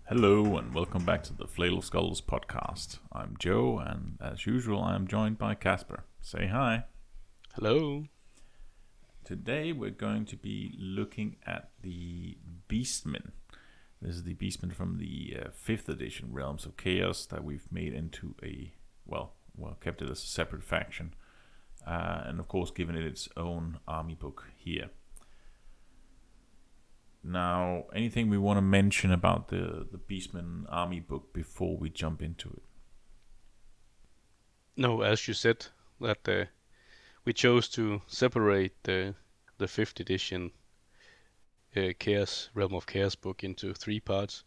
Hello and welcome back to the Flail of Skulls podcast. I'm Joe, and as usual, I am joined by Casper. Say hi. Hello. Today we're going to be looking at the Beastmen. This is the Beastmen from the 5th edition Realms of Chaos that we've made into kept it as a separate faction. And of course, given it its own army book here. Now, anything we want to mention about the Beastmen army book before we jump into it? No, as you said, that we chose to separate the fifth edition Chaos Realm of Chaos book into three parts.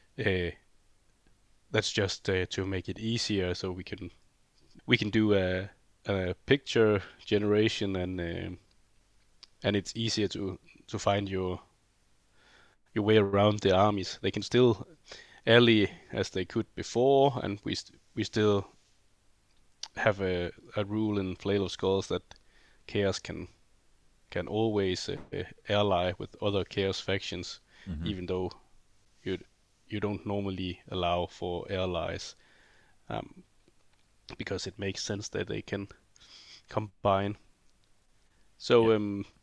That's just to make it easier, so we can do a picture generation, and it's easier to find your way around the armies. They can still ally as they could before, and we still have a rule in Flail of Skulls that Chaos can always ally with other Chaos factions, even though you don't normally allow for allies, because it makes sense that they can combine. So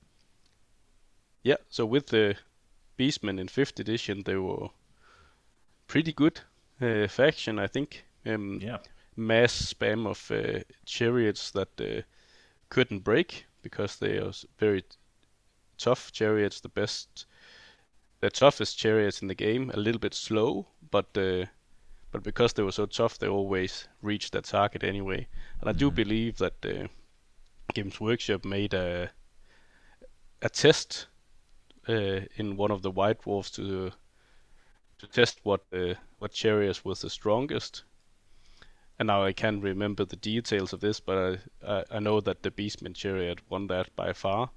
so with the Beastmen in 5th edition, they were pretty good faction, I think. Mass spam of chariots that couldn't break because they are very tough chariots, the toughest chariots in the game. A little bit slow, but because they were so tough, they always reached their target anyway. And I do believe that Games Workshop made a test in one of the White Dwarfs to test what chariots was the strongest. And now I can't remember the details of this, but I know that the Beastman chariot won that by far.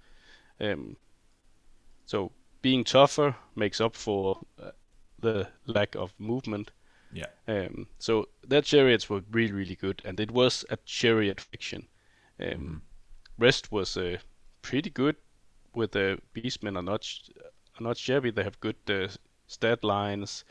So being tougher makes up for the lack of movement. Yeah. So their chariots were really, really good, and it was a chariot fiction. Rest was pretty good. With the Beastmen are not shabby. They have good stat lines,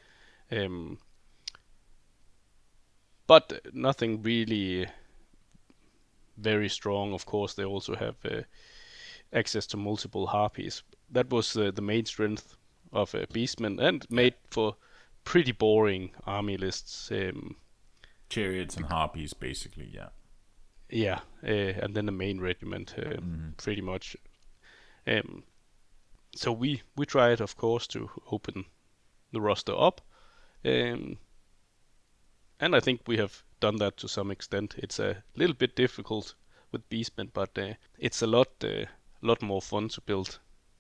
but nothing really very strong. Of course, they also have access to multiple harpies. That was the main strength of Beastmen, and made for pretty boring army lists. Chariots and harpies, basically, yeah. Yeah, and then the main regiment, pretty much. So we tried, of course, to open the roster up, and I think we have done that to some extent. It's a little bit difficult with Beastmen, but it's a lot more fun to build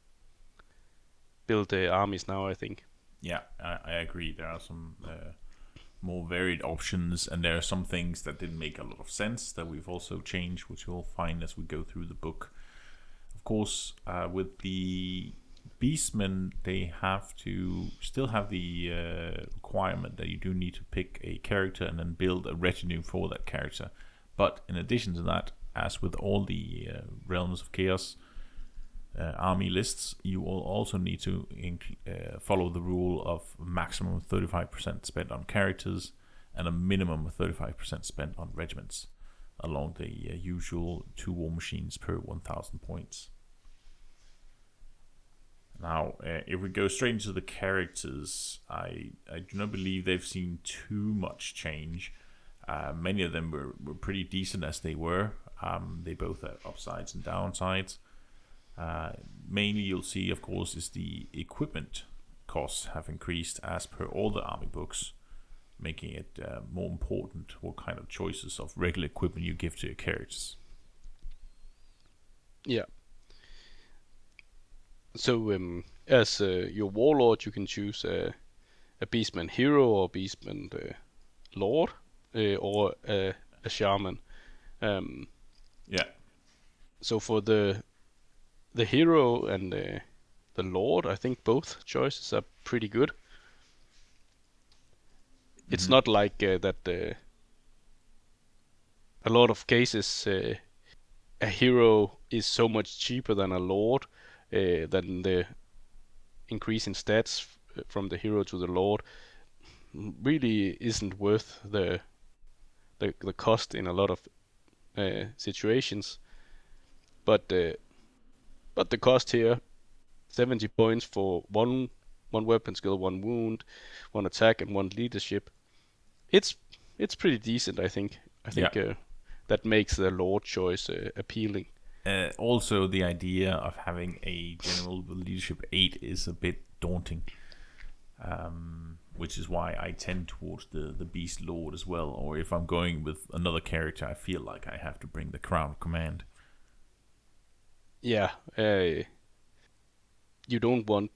armies now, I think. Yeah, I agree. There are some more varied options, and there are some things that didn't make a lot of sense that we've also changed, which you'll find as we go through the book. Of course, with the Beastmen, they have to still have the requirement that you do need to pick a character and then build a retinue for that character. But in addition to that, as with all the Realms of Chaos army lists, you will also need to follow the rule of maximum 35% spent on characters and a minimum of 35% spent on regiments, along the usual 2 war machines per 1,000 points. Now, if we go straight into the characters, I do not believe they've seen too much change. Many of them were pretty decent as they were. They both have upsides and downsides. Mainly you'll see, of course, is the equipment costs have increased as per all the army books, making it more important what kind of choices of regular equipment you give to your characters. Yeah. So as your warlord, you can choose a Beastman hero or Beastman lord, or a shaman. Yeah. So for the hero and the lord, I think both choices are pretty good. It's not like that. A lot of cases, a hero is so much cheaper than a lord, than the increase in stats from the hero to the lord. really isn't worth the cost in a lot of situations. But the cost here, 70 points for one weapon skill, one wound, one attack, and one leadership. It's pretty decent, I think. I think that makes the Lord choice appealing. Also, the idea of having a general with leadership 8 is a bit daunting, which is why I tend towards the Beast Lord as well. Or if I'm going with another character, I feel like I have to bring the Crown of Command. Yeah, you don't want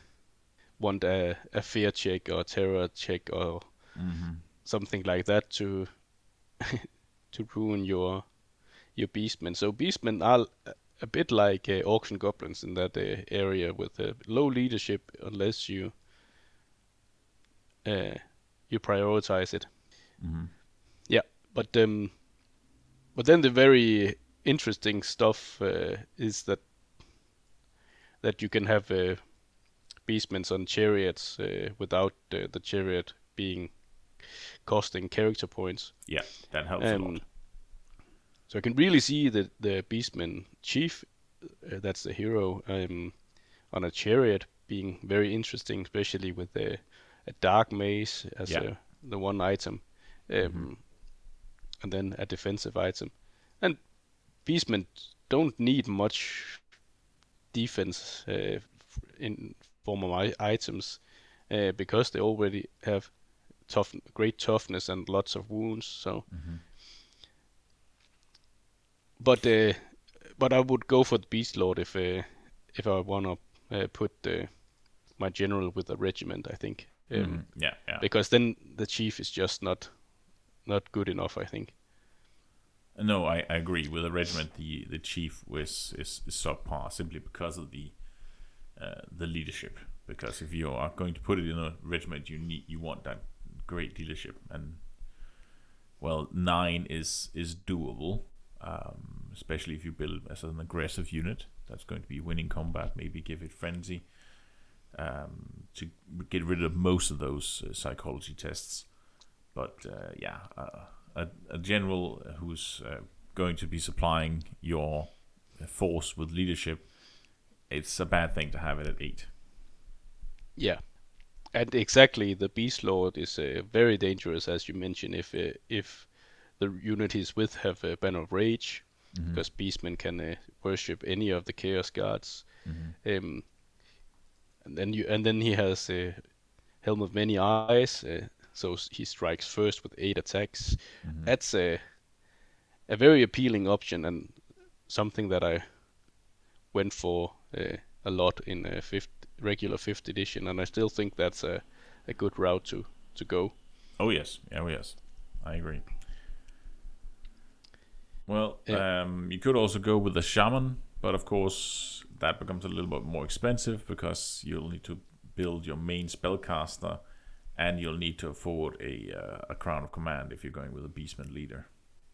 a fear check or a terror check or something like that to to ruin your beastmen. So beastmen are a bit like auction goblins in that area with low leadership unless you prioritize it. Yeah, but then the very interesting stuff is that you can have beastmen on chariots without the chariot being costing character points. Yeah, that helps a lot. So I can really see the beastman chief, that's the hero, on a chariot being very interesting, especially with a dark mace as the one item, and then a defensive item. And beastmen don't need much defense in form of items because they already have great toughness and lots of wounds. So, but I would go for the Beast Lord if I wanna put my general with a regiment. I think. Because then the chief is just not good enough, I think. No, I agree. With a regiment, the chief is subpar simply because of the leadership. Because if you are going to put it in a regiment, you want that great leadership, and 9 is doable, especially if you build as an aggressive unit that's going to be winning combat. Maybe give it frenzy to get rid of most of those psychology tests. But a general who's going to be supplying your force with leadership, it's a bad thing to have it at 8. Yeah, and exactly, the Beast Lord is very dangerous, as you mentioned, if the unit he's with have a Banner of Rage, because Beastmen can worship any of the Chaos Guards. And then he has a Helm of Many Eyes, so he strikes first with 8 attacks. That's a very appealing option, and something that I went for a lot in regular 5th edition, and I still think that's a good route to go. Oh yes, I agree. Well, you could also go with the Shaman, but of course that becomes a little bit more expensive because you'll need to build your main spellcaster, and you'll need to afford a Crown of Command if you're going with a Beastman leader.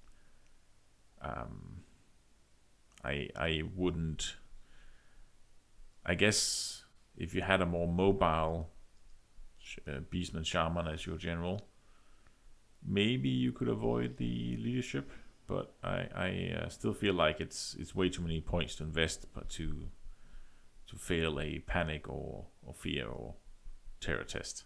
I wouldn't. I guess if you had a more mobile Beastman Shaman as your general, maybe you could avoid the leadership. But I still feel like it's way too many points to invest, but to fail a panic or fear or terror test.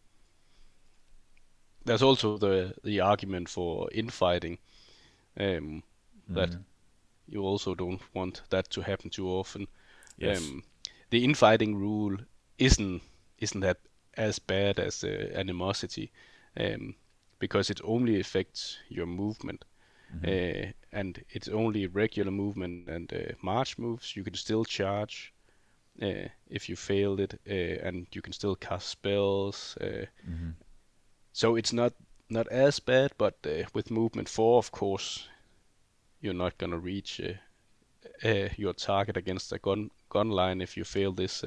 There's also the argument for infighting, that you also don't want that to happen too often. Yes. The infighting rule isn't that as bad as animosity, because it only affects your movement, and it's only regular movement and march moves. You can still charge if you failed it, and you can still cast spells. So it's not as bad, but with movement 4, of course, you're not gonna reach your target against a gun line if you fail this.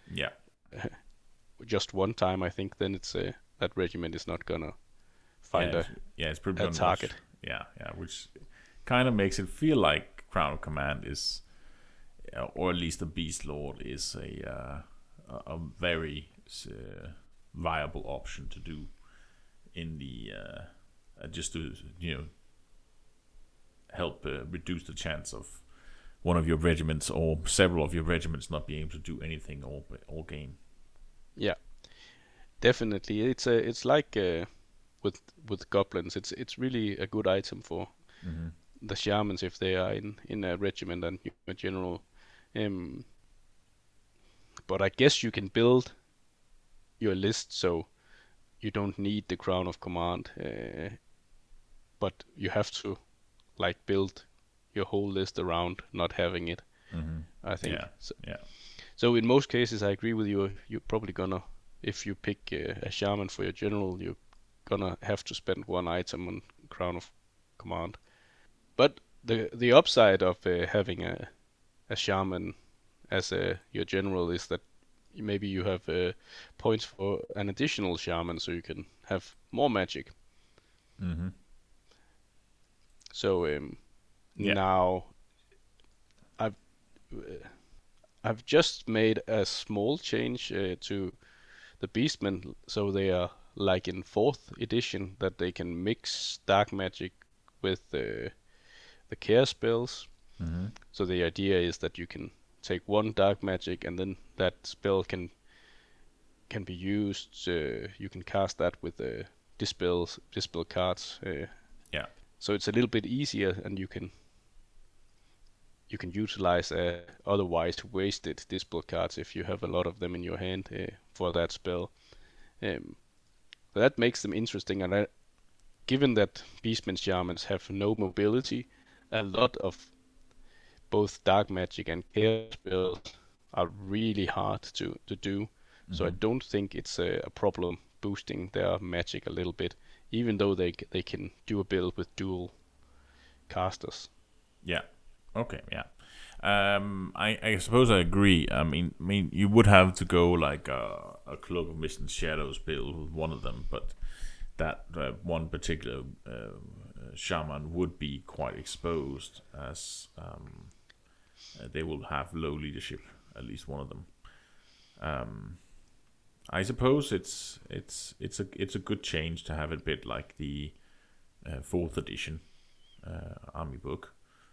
Just one time, I think. Then it's that regiment is not gonna find it's pretty a target. Which kind of makes it feel like Crown of Command is, or at least the Beast Lord is a very viable option to do. in the just to help reduce the chance of one of your regiments or several of your regiments not being able to do anything all game. Yeah, definitely. It's like with goblins. It's really a good item for the shamans if they are in a regiment and a general. But I guess you can build your list so you don't need the crown of command, but you have to like build your whole list around not having it. I think. Yeah. So, Yeah. so in most cases, I agree with you. You're probably gonna, if you pick a shaman for your general, you're gonna have to spend one item on crown of command. But the upside of having a shaman as your general is that maybe you have points for an additional shaman, so you can have more magic. So now I've just made a small change to the Beastmen, so they are like in 4th edition that they can mix dark magic with the care spells. So the idea is that you can take one dark magic and then that spell can be used. You can cast that with dispel cards. Yeah. So it's a little bit easier, and you can utilize otherwise wasted dispel cards if you have a lot of them in your hand for that spell. So that makes them interesting, and given that Beastmen Shamans have no mobility, a lot of both dark magic and care spells are really hard to do. So I don't think it's a problem boosting their magic a little bit, even though they can do a build with dual casters. Yeah. Okay. Yeah. I suppose I agree. I mean, you would have to go like a Cloak of Mist and Shadows build with one of them, but that one particular shaman would be quite exposed as they will have low leadership, at least one of them. I suppose it's a good change to have it a bit like the 4th edition army book,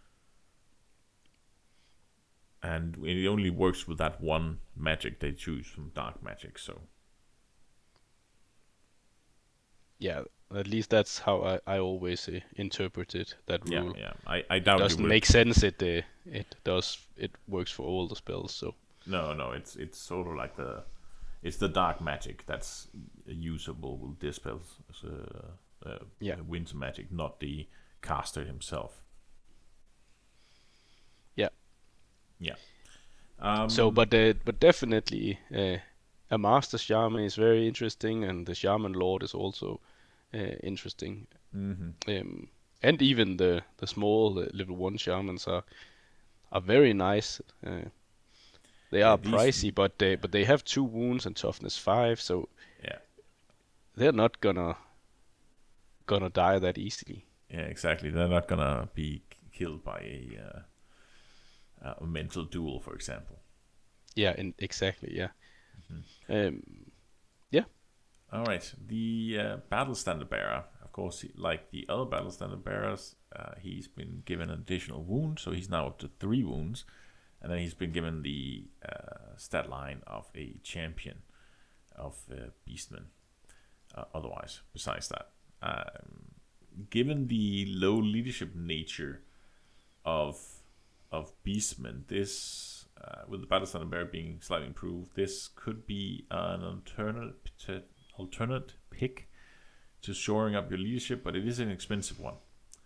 and it only works with that one magic they choose from dark magic. So yeah, at least that's how I always interpreted that rule. Yeah. I doubt it doesn't make sense. It works for all the spells. So no, it's sort of like it's the dark magic that's usable with dispels, winter magic, not the caster himself. Yeah. So, but definitely, a master shaman is very interesting, and the shaman lord is also interesting. And even the small level 1 shamans are very nice. They are pricey, but they have 2 wounds and toughness 5, so yeah, they're not gonna die that easily. Yeah, exactly. They're not gonna be killed by a mental duel, for example. Yeah, exactly. Yeah. Yeah. All right. The battle standard bearer, of course, like the other battle standard bearers, he's been given an additional wound, so he's now up to 3 wounds, and then he's been given the stat line of a champion of Beastmen. Otherwise, besides that, given the low leadership nature of Beastmen, this with the battle standard bearer being slightly improved, this could be an alternate pick to shoring up your leadership, but it is an expensive one.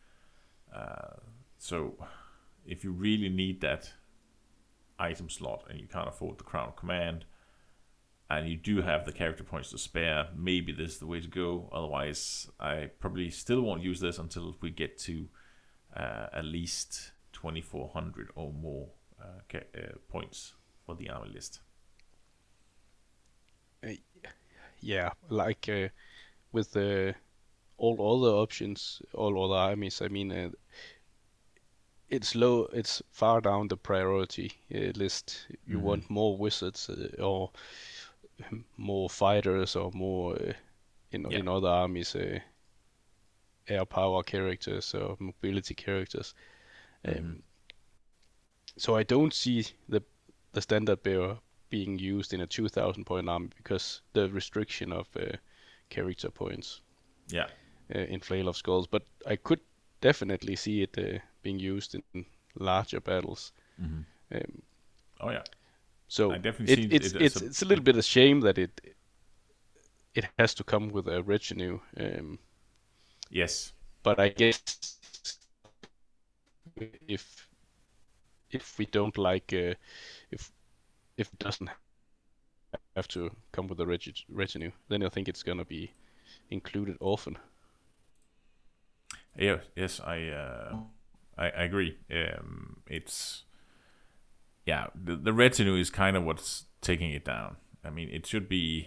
So if you really need that item slot and you can't afford the Crown of Command, and you do have the character points to spare, maybe this is the way to go. Otherwise, I probably still won't use this until we get to at least 2,400 or more points for the army list. Yeah, like with all other options, all other armies, I mean, it's low. It's far down the priority list. You want more wizards or more fighters or more in other armies, air power characters or mobility characters. So I don't see the standard bearer being used in a 2,000 point army because the restriction of character points. Yeah. In Flail of Skulls, but I could definitely see it being used in larger battles. Oh yeah. So I definitely it's a little bit a shame that it has to come with a retinue. Yes. But I guess if we don't like if it doesn't have to come with a retinue, then I think it's gonna be included often. Yeah. Yes. I agree. It's the retinue is kind of what's taking it down. I mean, it should be.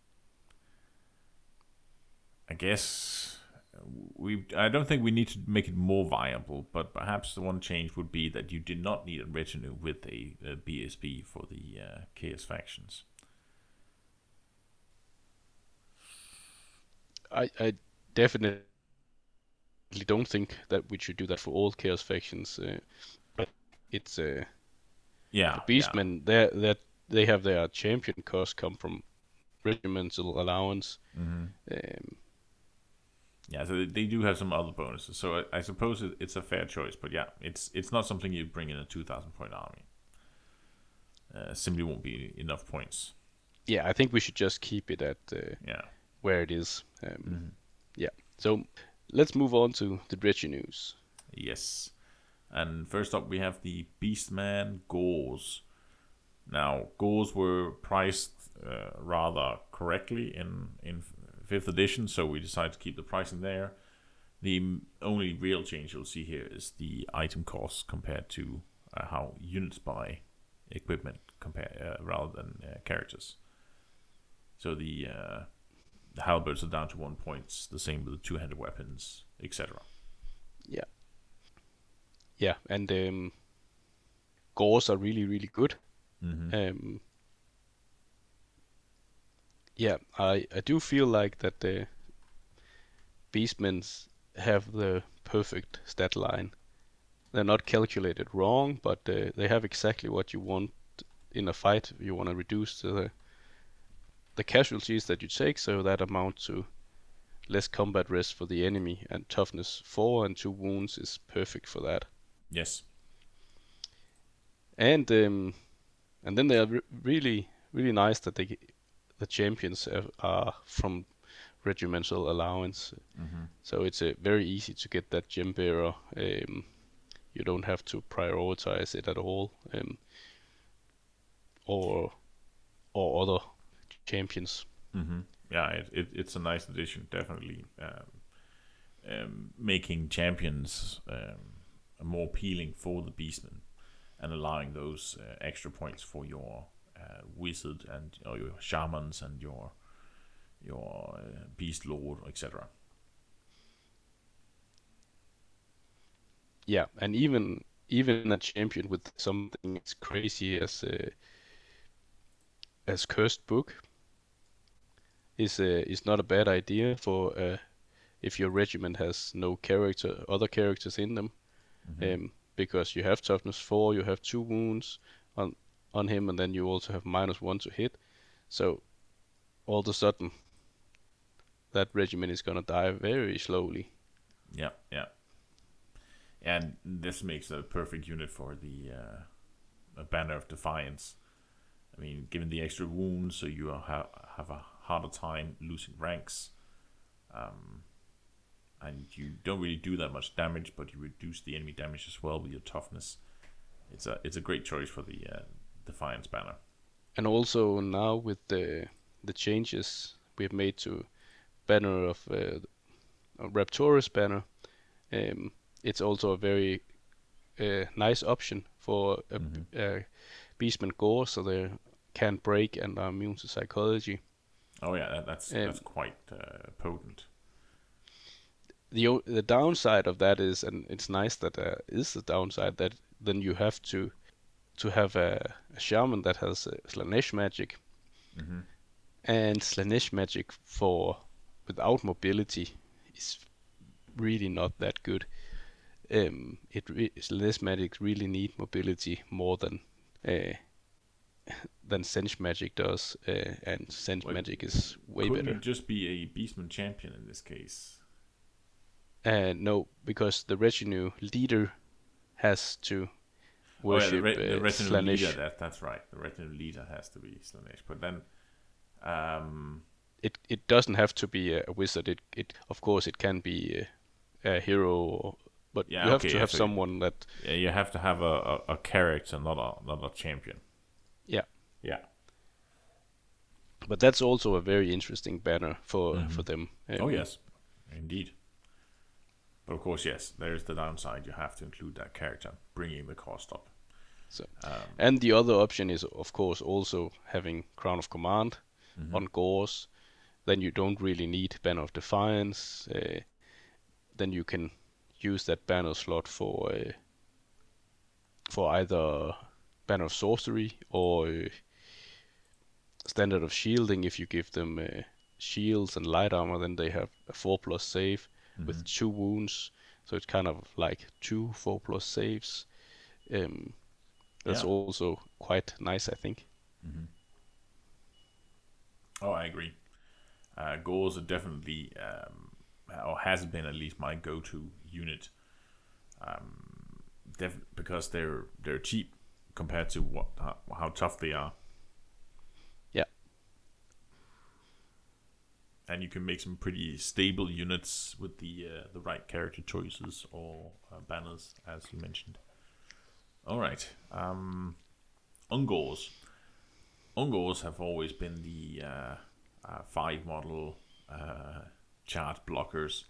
I guess I don't think we need to make it more viable, but perhaps the one change would be that you did not need a retinue with a BSB for the Chaos factions. I definitely don't think that we should do that for all Chaos factions. But it's the Beastmen. They have their champion cost come from regimental allowance. So they do have some other bonuses. So I suppose it's a fair choice, but it's not something you bring in a 2,000 point army. Simply won't be enough points. Yeah, I think we should just keep it at where it is. Yeah. So let's move on to the retinues. Yes. And first up, we have the Beastman Gauls. Now, Gauls were priced rather correctly in 5th edition, so we decided to keep the pricing there. The only real change you'll see here is the item cost compared to how units buy equipment rather than characters. So the halberds are down to 1 point, the same with the two-handed weapons, etc. Yeah, and Gauls are really, really good. I do feel like that the Beastmen have the perfect stat line. They're not calculated wrong, but they have exactly what you want in a fight. You want to reduce the casualties that you take, so that amount to less combat risk for the enemy, and toughness 4 and 2 wounds is perfect for that. Yes. And then they are really, really nice that the champions are from regimental allowance. So it's very easy to get that gem bearer. You don't have to prioritize it at all, or other champions. Yeah, it's a nice addition, definitely. Making champions more appealing for the Beastmen and allowing those extra points for your wizard and your shamans and your beast lord, etc. Yeah, and even a champion with something as crazy as Cursed Book is not a bad idea for if your regiment has no other characters in them, because you have toughness 4, you have 2 wounds on him, and then you also have -1 to hit. So all of a sudden, that regiment is gonna die very slowly. Yeah. And this makes a perfect unit for the Banner of Defiance. I mean, given the extra wounds, so you have a harder time losing ranks, and you don't really do that much damage, but you reduce the enemy damage as well with your toughness. It's a great choice for the Defiance banner. And also now with the changes we've made to banner of Raptorus banner, it's also a very nice option for a Beastman Gore, so they can break and are immune to psychology. Oh yeah, that's quite potent. The downside of that is, and it's nice that is the downside, that then you have to have a shaman that has Slaanesh magic, and Slaanesh magic for without mobility is really not that good. Less magic really need mobility more than Sense Magic does, and Sense Magic is way couldn't better. Couldn't it just be a Beastman champion in this case? No, because the retinue leader has to worship the retinue Slaanesh. leader. That's right. The retinue leader has to be Slaanesh. But then, it doesn't have to be a wizard. It of course it can be a hero, but you have to have someone that. Yeah, you have to have a character, not a champion. Yeah. Yeah. But that's also a very interesting banner for them. Oh yes, indeed. But of course, yes, there's the downside. You have to include that character, bringing the cost up. So, and the other option is, of course, also having Crown of Command on Gorz. Then you don't really need Banner of Defiance. Then you can use that banner slot for either Banner of Sorcery or Standard of Shielding. If you give them shields and light armor, then they have a 4+ save with 2 wounds. So it's kind of like 2 4+ saves. That's also quite nice, I think. Oh, I agree. Gorz are definitely, or has been at least, my go-to unit, because they're cheap compared to how tough they are. Yeah. And you can make some pretty stable units with the right character choices or banners, as you mentioned. All right. Ungors. Ungors have always been the 5 model charge blockers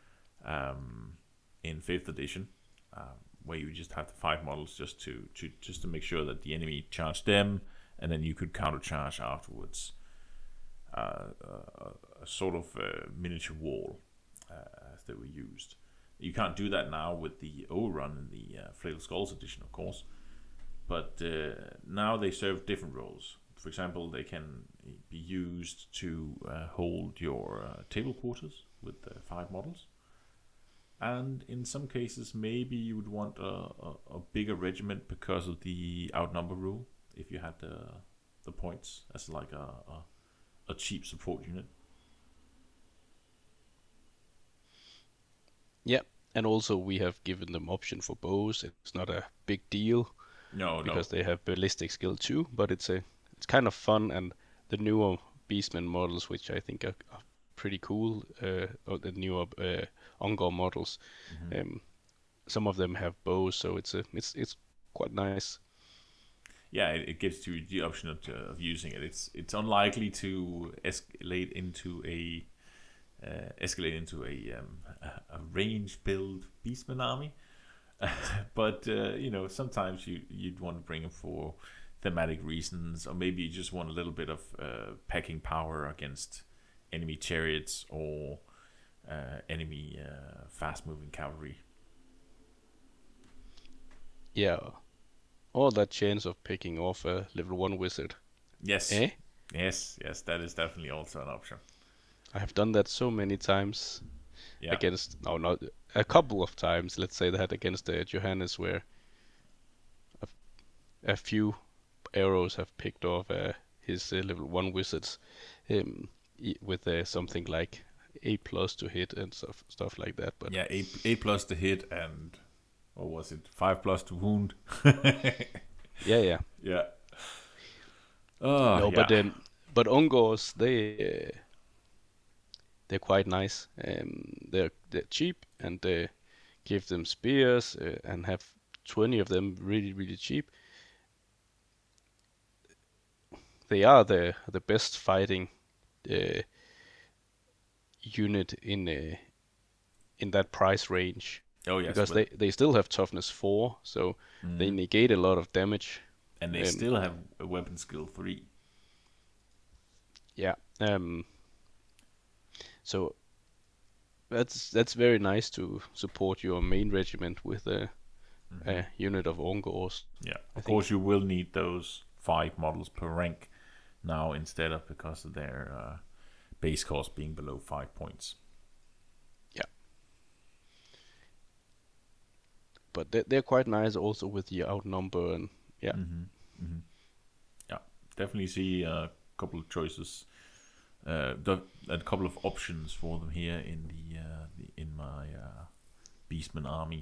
in 5th edition, where you just have the 5 models just to make sure that the enemy charged them, and then you could counter charge afterwards. A sort of miniature wall, as they were used. You can't do that now with the Overrun in the Flail Skulls edition, of course, but now they serve different roles. For example, they can be used to hold your table quarters with 5 models, and in some cases maybe you would want a bigger regiment because of the outnumber rule, if you had the points as like a cheap support unit. Yeah, and also we have given them option for bows. It's not a big deal. Because they have ballistic skill too, but it's kind of fun, and the newer Beastman models, which I think are pretty cool, or the newer Ungor models, some of them have bows, so it's quite nice. Yeah, it gives you the option of using it. It's unlikely to escalate into a range build Beastman army. But sometimes you'd want to bring them for thematic reasons, or maybe you just want a little bit of packing power against enemy chariots or enemy fast-moving cavalry. Yeah, or that chance of picking off a level 1 wizard. Yes. Yes, that is definitely also an option. I have done that so many times. Against not a couple of times, let's say that against Johannes, where a few arrows have picked off his level 1 wizards with something like A+ to hit and stuff like that. But yeah, A+ to hit, and what was it, 5+ to wound? yeah. Oh, yeah. But Ungors, they're quite nice. They're cheap, and they give them spears and have 20 of them really, really cheap. They are the best fighting unit in that price range. Oh yes, because they still have toughness 4, so they negate a lot of damage. And they still have a weapon skill 3. Yeah. So that's very nice to support your main regiment with a unit of Ungors. Yeah, of course you will need those 5 models per rank now instead of, because of their base cost being below 5 points. Yeah. But they're quite nice also with the outnumber and yeah. Yeah, definitely see a couple of choices, a couple of options for them here in in my Beastman army.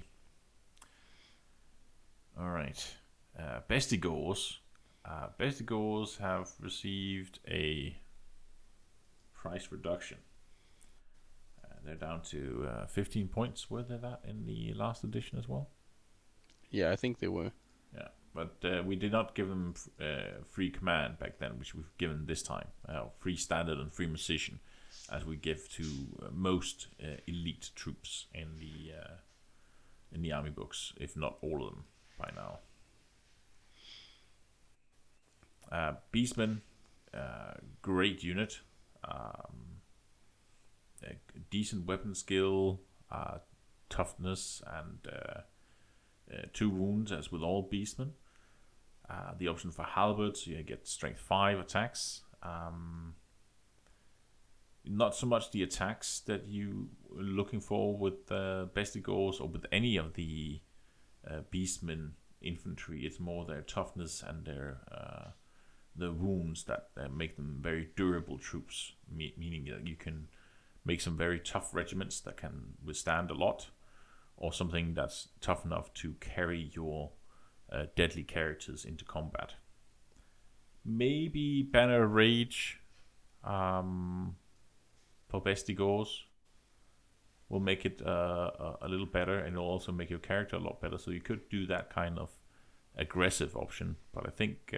All right, Bestigors. Bestigors have received a price reduction. They're down to 15 points. Were they that in the last edition as well? Yeah, I think they were. Yeah, but we did not give them free command back then, which we've given this time. Free standard and free musician, as we give to most elite troops in the army books, if not all of them by now. Beastmen, great unit. Decent weapon skill, toughness, and 2 wounds, as with all Beastmen. The option for halberds, you get strength 5 attacks. Not so much the attacks that you are looking for with Bestigors or with any of the Beastmen infantry. It's more their toughness and their the wounds that make them very durable troops, meaning that you can make some very tough regiments that can withstand a lot, or something that's tough enough to carry your deadly characters into combat. Maybe Banner of Rage for Bestigors will make it a little better, and it'll also make your character a lot better. So you could do that kind of aggressive option, but I think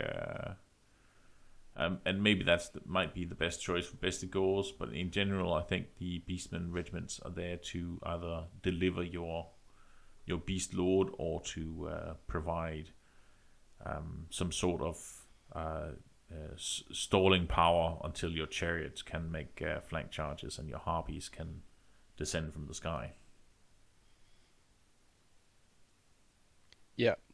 and maybe might be the best choice for Bestigors, but in general, I think the Beastmen regiments are there to either deliver your Beast Lord or to provide some sort of stalling power until your chariots can make flank charges and your harpies can descend from the sky. Yeah,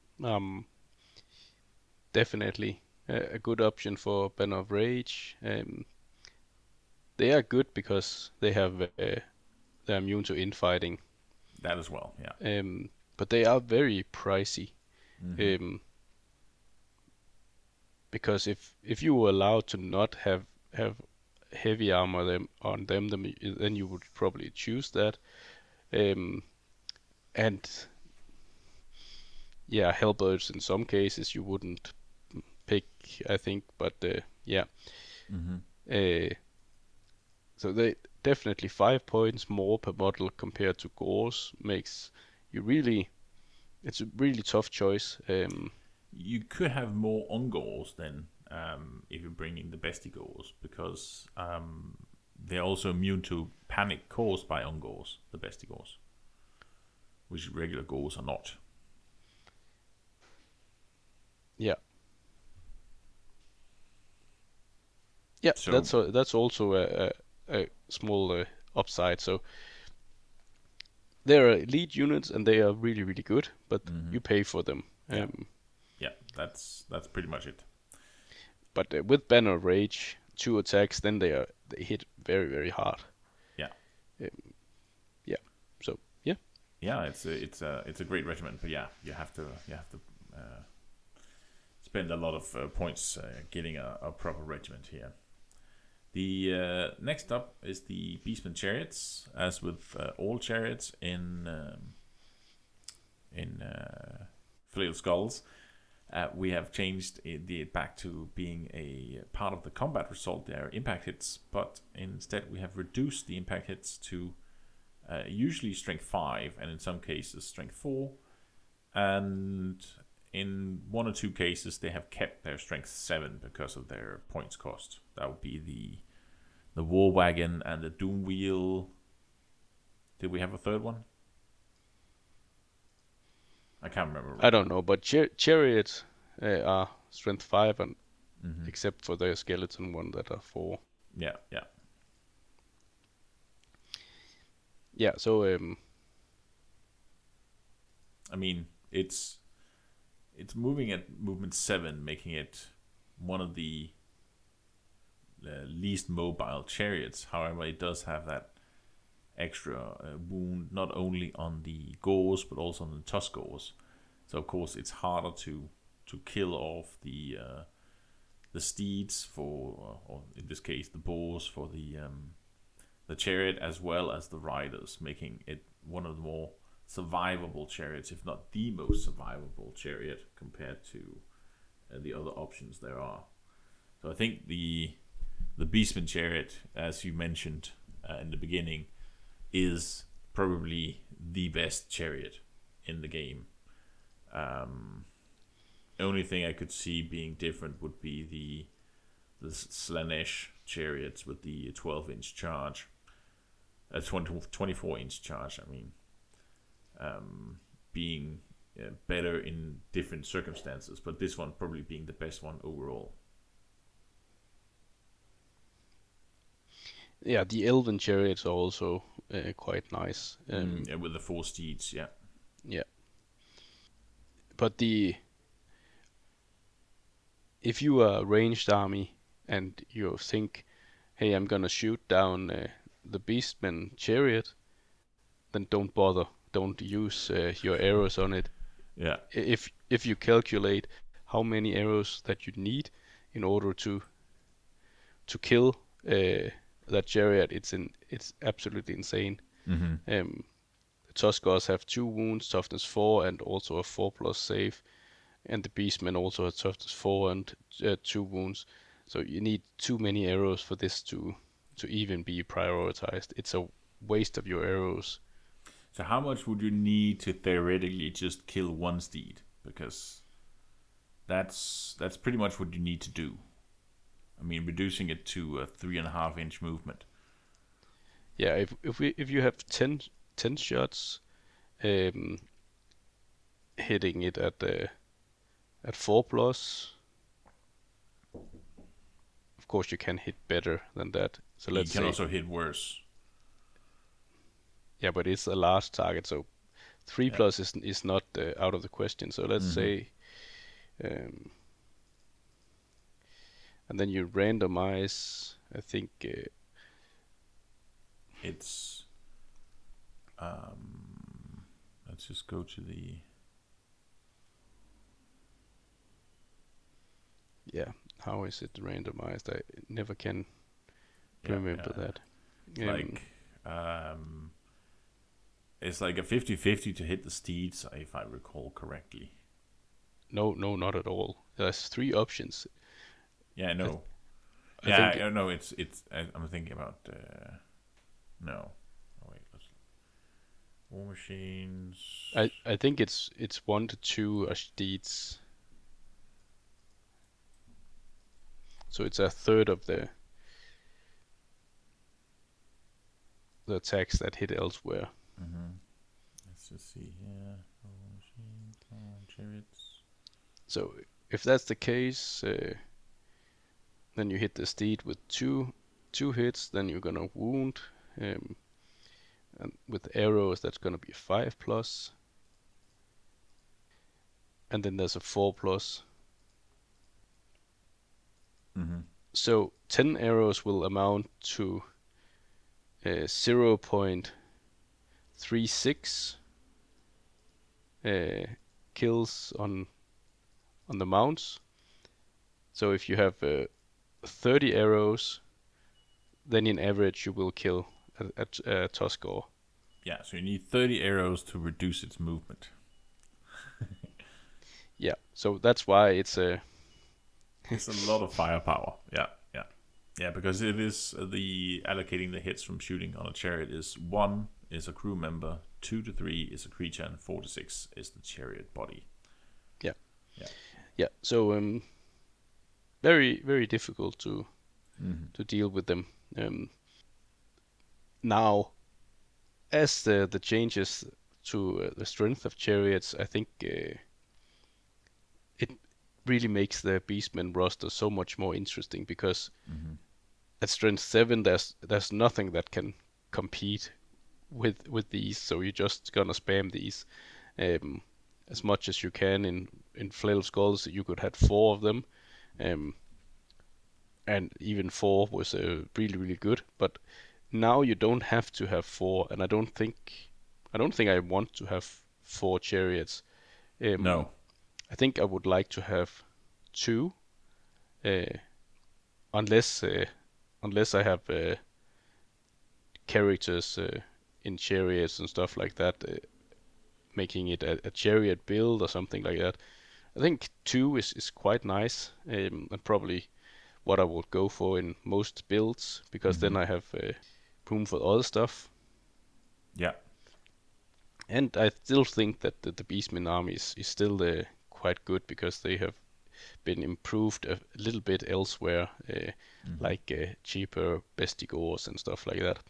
definitely a good option for Banner of Rage. They are good because they're immune to infighting. That as well, yeah. But they are very pricey. Because if you were allowed to not have heavy armor on them, then you would probably choose that. And yeah, halberds in some cases you wouldn't pick, I think, but yeah. So they definitely 5 points more per model compared to Gors makes it's a really tough choice. You could have more Ungors then, if you bring in the Bestigors, because they're also immune to panic caused by Ungors, the Bestigors, which regular Gors are not. Yeah. Yeah, so that's also a small upside. So they're elite units and they are really, really good, but you pay for them. Yeah, that's pretty much it. But with Banner of Rage, 2 attacks, then they hit very, very hard. Yeah. Yeah. So yeah. Yeah, it's a great regiment, but yeah, you have to spend a lot of points getting a proper regiment here. The next up is the Beastman chariots. As with all chariots in Flail Skulls, we have changed it back to being a part of the combat result. Their impact hits, but instead we have reduced the impact hits to usually strength 5, and in some cases strength 4, and in 1 or 2 cases they have kept their strength 7 because of their points cost. That would be the War Wagon and the Doom Wheel. Did we have a third one? I can't remember. I don't know, but chariots are strength 5, and except for the skeleton one that are 4. Yeah. Yeah, so I mean, it's moving at movement 7, making it one of the least mobile chariots. However, it does have that extra wound not only on the Gors but also on the Tuskors. So of course it's harder to kill off the steeds for, or in this case the boars for the chariot, as well as the riders, making it one of the more survivable chariots, if not the most survivable chariot compared to the other options there are. So I think the Beastman chariot, as you mentioned in the beginning, is probably the best chariot in the game. Only thing I could see being different would be the Slaanesh chariots with the 12-inch charge, 24-inch charge. I mean, being better in different circumstances, but this one probably being the best one overall. Yeah, the Elven chariots are also quite nice. Yeah, with the 4 steeds, yeah. Yeah. But if you are a ranged army and you think, hey, I'm gonna shoot down the Beastman chariot, then don't bother. Don't use your arrows on it. Yeah. If you calculate how many arrows that you need in order to kill that chariot, it's absolutely insane. Mm-hmm. The Tuskars have 2 wounds, toughness 4, and also a 4+ save, and the Beastmen also have toughness 4 and 2 wounds. So you need too many arrows for this to even be prioritized. It's a waste of your arrows. So how much would you need to theoretically just kill one steed? Because that's pretty much what you need to do. I mean, reducing it to a 3.5-inch movement. Yeah, if you have 10 shots, hitting it at 4+, of course you can hit better than that. So you can also hit worse. Yeah, but it's a large target, so 3+ is not out of the question. So let's say, and then you randomize. I think it's. Let's just go to the. Yeah, how is it randomized? I never can remember that. It's like a 50-50 to hit the steeds, if I recall correctly. No, not at all. There's 3 options. Yeah, I know. I know. It's. I'm thinking about. No. Oh wait. War machines. I think it's 1 to 2 steeds. So it's a third of the attacks that hit elsewhere. Mm-hmm. Let's just see here. Chariots. So if that's the case, then you hit the steed with two hits. Then you're gonna wound, and with arrows that's gonna be 5+, and then there's a 4+. Mm-hmm. So 10 arrows will amount to 0.36 kills on the mounts. So if you have 30 arrows, then in average you will kill a Tuskar. Yeah, so you need 30 arrows to reduce its movement. Yeah, so that's why it's a lot of firepower. Yeah, because it is the allocating the hits from shooting on a chariot is 1 is a crew member, 2 to 3 is a creature, and 4 to 6 is the chariot body. Yeah. So very, very difficult to deal with them. Now, as the changes to the strength of chariots, I think it really makes the Beastmen roster so much more interesting, because at strength 7 there's nothing that can compete with these, so you're just gonna spam these as much as you can. In Flail of Skulls you could have 4 of them, and even 4 was really really good. But now you don't have to have 4, and I don't think I want to have 4 chariots. No. I think I would like to have 2, uh, unless unless I have characters in chariots and stuff like that, making it a chariot build or something like that. I think 2 is quite nice, and probably what I would go for in most builds, because then I have room for other stuff. Yeah. And I still think that the Beastmen army is still quite good, because they have been improved a little bit elsewhere, like cheaper bestigors and stuff like that.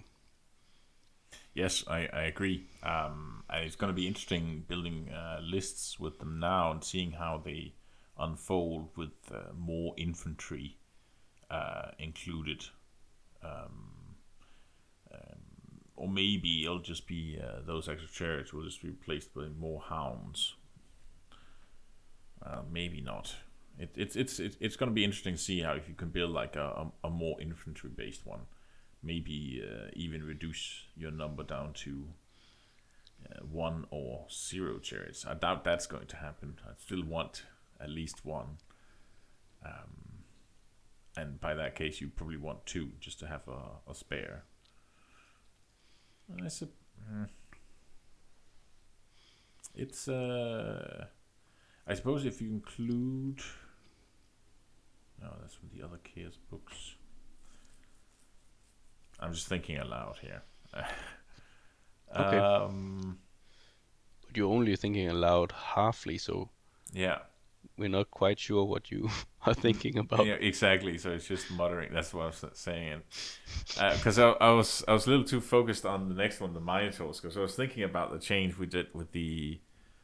Yes, I agree. And it's going to be interesting building lists with them now and seeing how they unfold with more infantry included. Or maybe it'll just be those extra chariots will just be replaced by more hounds. Maybe not. It's going to be interesting to see how if you can build like a more infantry based one. Maybe even reduce your number down to 1 or 0 chariots. I doubt that's going to happen. I still want at least 1. And by that case, you probably want 2 just to have a spare. I it's I suppose if you include. No, that's from the other Chaos books. I'm just thinking aloud here. Okay. But you're only thinking aloud halfly, so yeah, we're not quite sure what you are thinking about. Yeah, exactly. So it's just muttering. That's what I was saying. Because I was a little too focused on the next one, the Minotaurs. Because I was thinking about the change we did with the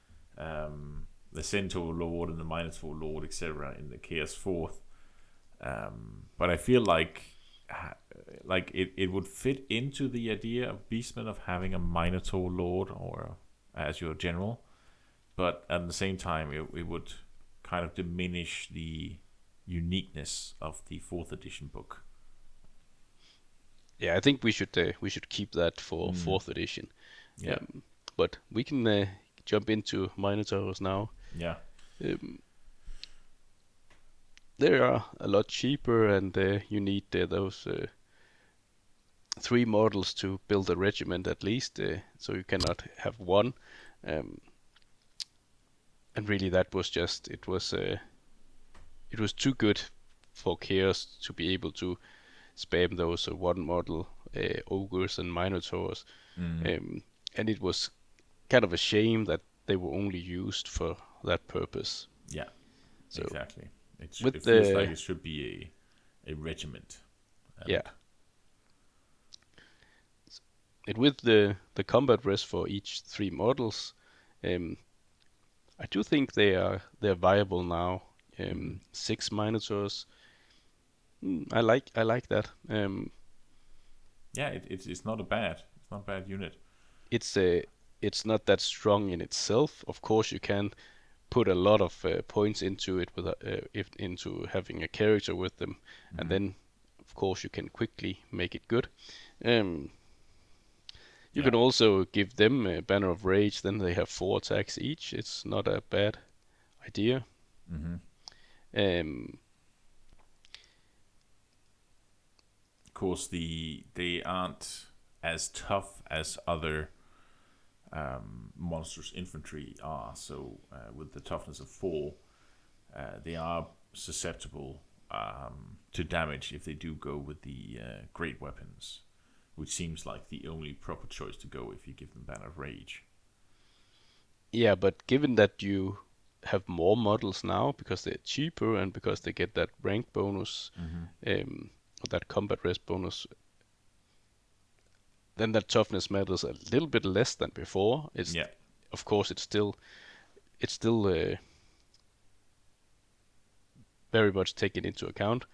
Centaur Lord and the Minotaur Lord, etc. in the Chaos Fourth. But I feel like it would fit into the idea of Beastmen of having a Minotaur Lord or as your general, but at the same time it would kind of diminish the uniqueness of the 4th edition book. Yeah, I think we should keep that for 4th edition. Yeah. But we can jump into Minotaurs now. Yeah. They are a lot cheaper, and you need those 3 models to build a regiment at least, so you cannot have 1. And really, that was just it was too good for Chaos to be able to spam those 1 model ogres and minotaurs, and it was kind of a shame that they were only used for that purpose. Yeah, so exactly. It feels like it should be a regiment. Yeah. And with the combat rest for each 3 models, I do think they're viable now. 6 minotaurs. I like that. Yeah, it's not a bad unit. It's not that strong in itself. Of course, you can put a lot of points into it with into having a character with them, and then of course you can quickly make it good. You can also give them a Banner of Rage. Then they have 4 attacks each. It's not a bad idea. Of course, they aren't as tough as other monstrous infantry are. So with the toughness of 4, they are susceptible to damage if they do go with the great weapons, which seems like the only proper choice to go if you give them Banner of Rage. Yeah, but given that you have more models now because they're cheaper and because they get that rank bonus, or that combat rest bonus, then that toughness matters a little bit less than before. Of course, it's still very much taken into account.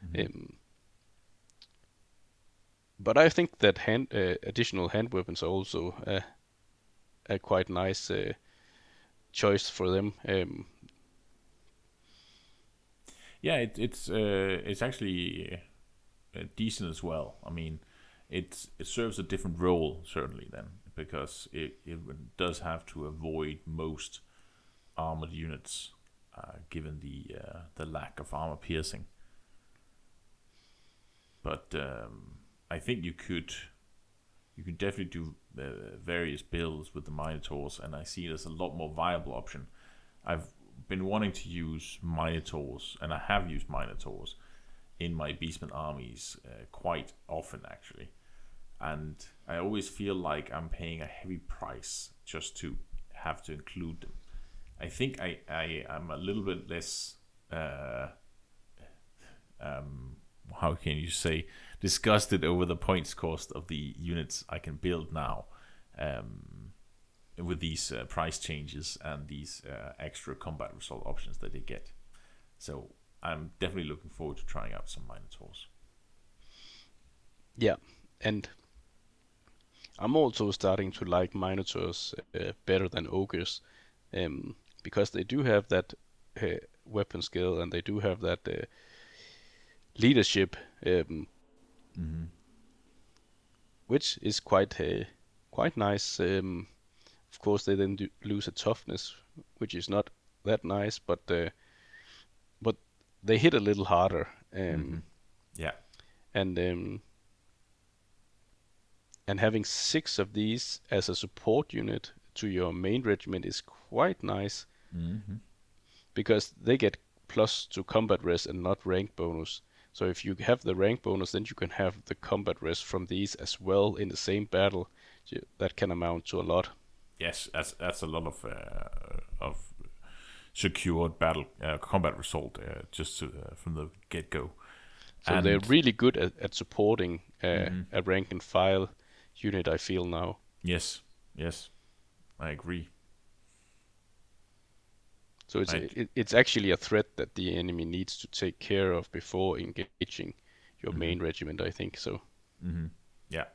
But I think that additional hand weapons are also a quite nice choice for them. Yeah, it's actually decent as well. I mean, it serves a different role certainly then, because it does have to avoid most armored units, given the lack of armor piercing. But I think you could definitely do various builds with the Minotaurs, and I see it as a lot more viable option. I've been wanting to use Minotaurs, and I have used Minotaurs in my Beastman armies quite often actually, and I always feel like I'm paying a heavy price just to have to include them. I think I am a little bit less how can you say, disgusted over the points cost of the units I can build now, with these price changes and these extra combat result options that they get. So I'm definitely looking forward to trying out some Minotaurs. Yeah, and I'm also starting to like Minotaurs better than Ogres, because they do have that weapon skill, and they do have that leadership, which is quite nice. Of course, they then lose a toughness, which is not that nice, but they hit a little harder. Yeah, and having 6 of these as a support unit to your main regiment is quite nice, because they get plus to combat res and not rank bonus. So if you have the rank bonus, then you can have the combat res from these as well in the same battle. That can amount to a lot. Yes, that's a lot of secured battle combat result just from the get go. So they're really good at supporting a rank and file unit, I feel now. Yes, I agree. So it's actually a threat that the enemy needs to take care of before engaging your main regiment, I think so. Yeah.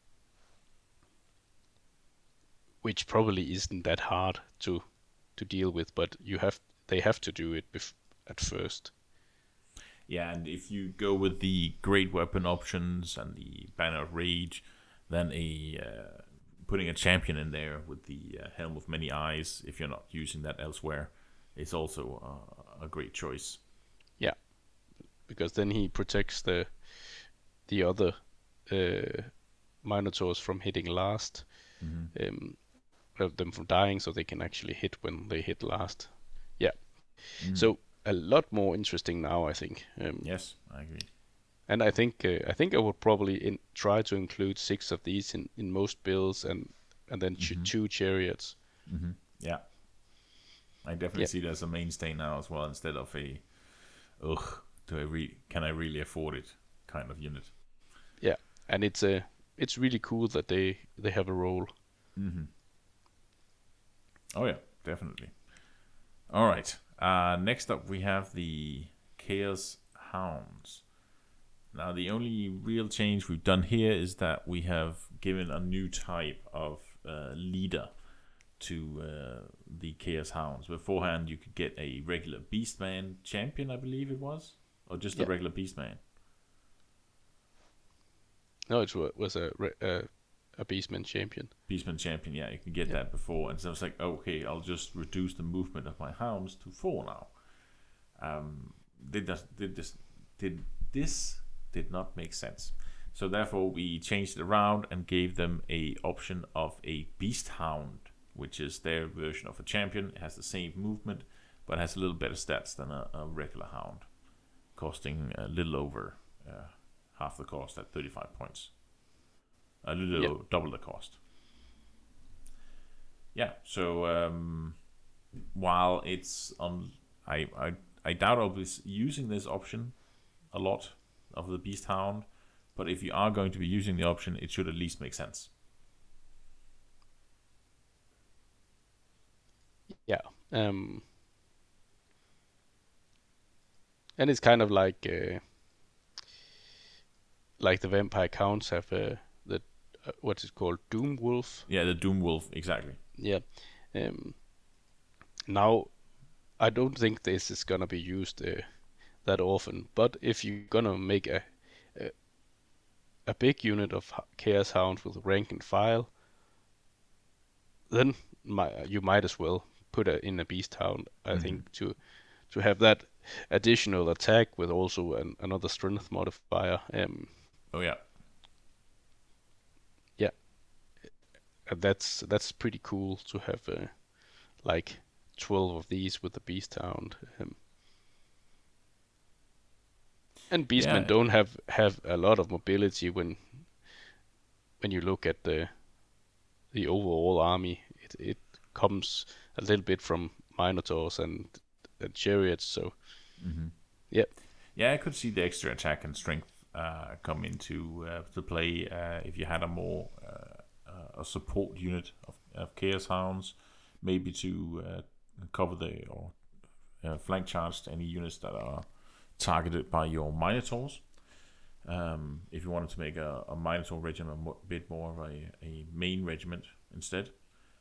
Which probably isn't that hard to deal with, but they have to do it at first. Yeah, and if you go with the great weapon options and the Banner of Rage, then putting a champion in there with the Helm of Many Eyes, if you're not using that elsewhere, is also a great choice. Yeah, because then he protects the other Minotaurs from hitting last, them from dying, so they can actually hit when they hit last. Yeah, so a lot more interesting now, I think. Yes, I agree. And I think I would probably try to include 6 of these in most builds, and then 2 chariots. Yeah, I definitely see it as a mainstay now as well, instead of a can I really afford it kind of unit. Yeah, and it's really cool that they have a role. Oh yeah, definitely. All right. Next up, we have the Chaos Hounds. Now, the only real change we've done here is that we have given a new type of leader to the Chaos Hounds. Beforehand, you could get a regular Beastman champion, I believe it was, or just a regular Beastman. No, it was a Beastman champion. Beastman champion, yeah, you can get that before, and so it's like, okay, I'll just reduce the movement of my hounds to 4 now. This did not make sense. So therefore, we changed it around and gave them a option of a Beast Hound, which is their version of a champion. It has the same movement, but has a little better stats than a regular hound, costing a little over half the cost at 35 points. A little double the cost. Yeah, so while it's on, I doubt I'll be using this option a lot of the Beast Hound, but if you are going to be using the option, it should at least make sense. Yeah, and it's kind of like the Vampire Counts have what's it called, Doom Wolf. Yeah, the Doom Wolf, exactly. Yeah. Now, I don't think this is gonna be used that often. But if you're gonna make a big unit of Chaos Hounds with rank and file, then you might as well put in a Beast Hound, I think, to have that additional attack with also another strength modifier. Oh yeah. Yeah, that's pretty cool to have like 12 of these with the Beast Hound. And Beastmen don't have a lot of mobility when you look at the overall army. It comes a little bit from Minotaurs and Chariots, so Yeah, I could see the extra attack and strength come into to play if you had a more a support unit of Chaos Hounds, maybe to cover or flank charge any units that are targeted by your Minotaurs. If you wanted to make a Minotaur regiment a bit more of a main regiment instead.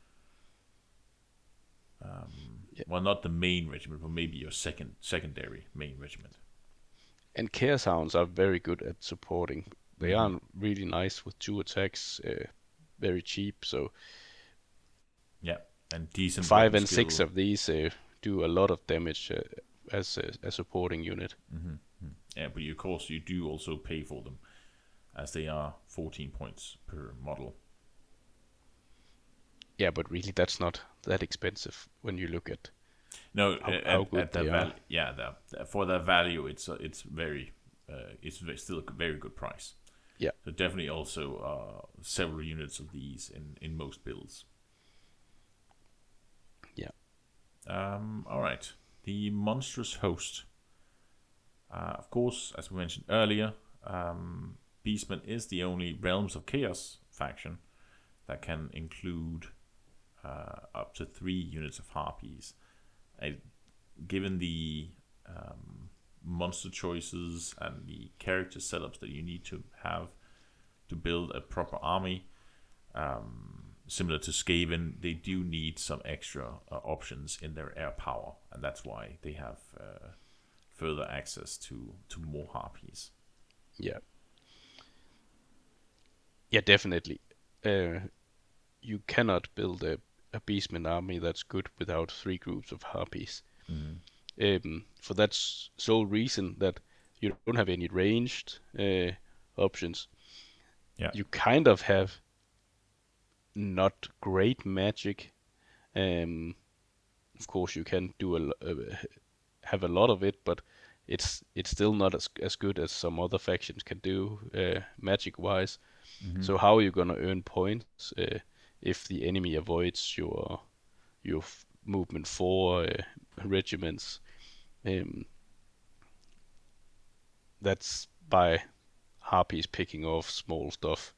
Well, not the main regiment, but maybe your secondary main regiment. And Chaos Hounds are very good at supporting. They are really nice with 2 attacks, very cheap. So yeah, and decent. 5 and 6 of these do a lot of damage as a supporting unit. Yeah, but of course you do also pay for them, as they are 14 points per model. Yeah, but really that's not that expensive when you look at how good they are. For their value, it's very still a very good price. Yeah. So definitely also several units of these in most builds. Yeah. All right. The Monstrous Host. Of course, as we mentioned earlier, Beastmen is the only Realms of Chaos faction that can include up to 3 units of Harpies. Given the monster choices and the character setups that you need to have to build a proper army, similar to Skaven, they do need some extra options in their air power, and that's why they have further access to more Harpies. Yeah. Yeah, definitely. You cannot build a Beastman army that's good without 3 groups of Harpies. For that sole reason that you don't have any ranged options. Yeah. You kind of have not great magic. Of course, you can do have a lot of it, but it's still not as good as some other factions can do magic-wise. So how are you gonna earn points if the enemy avoids your movement 4 regiments? That's by Harpies picking off small stuff.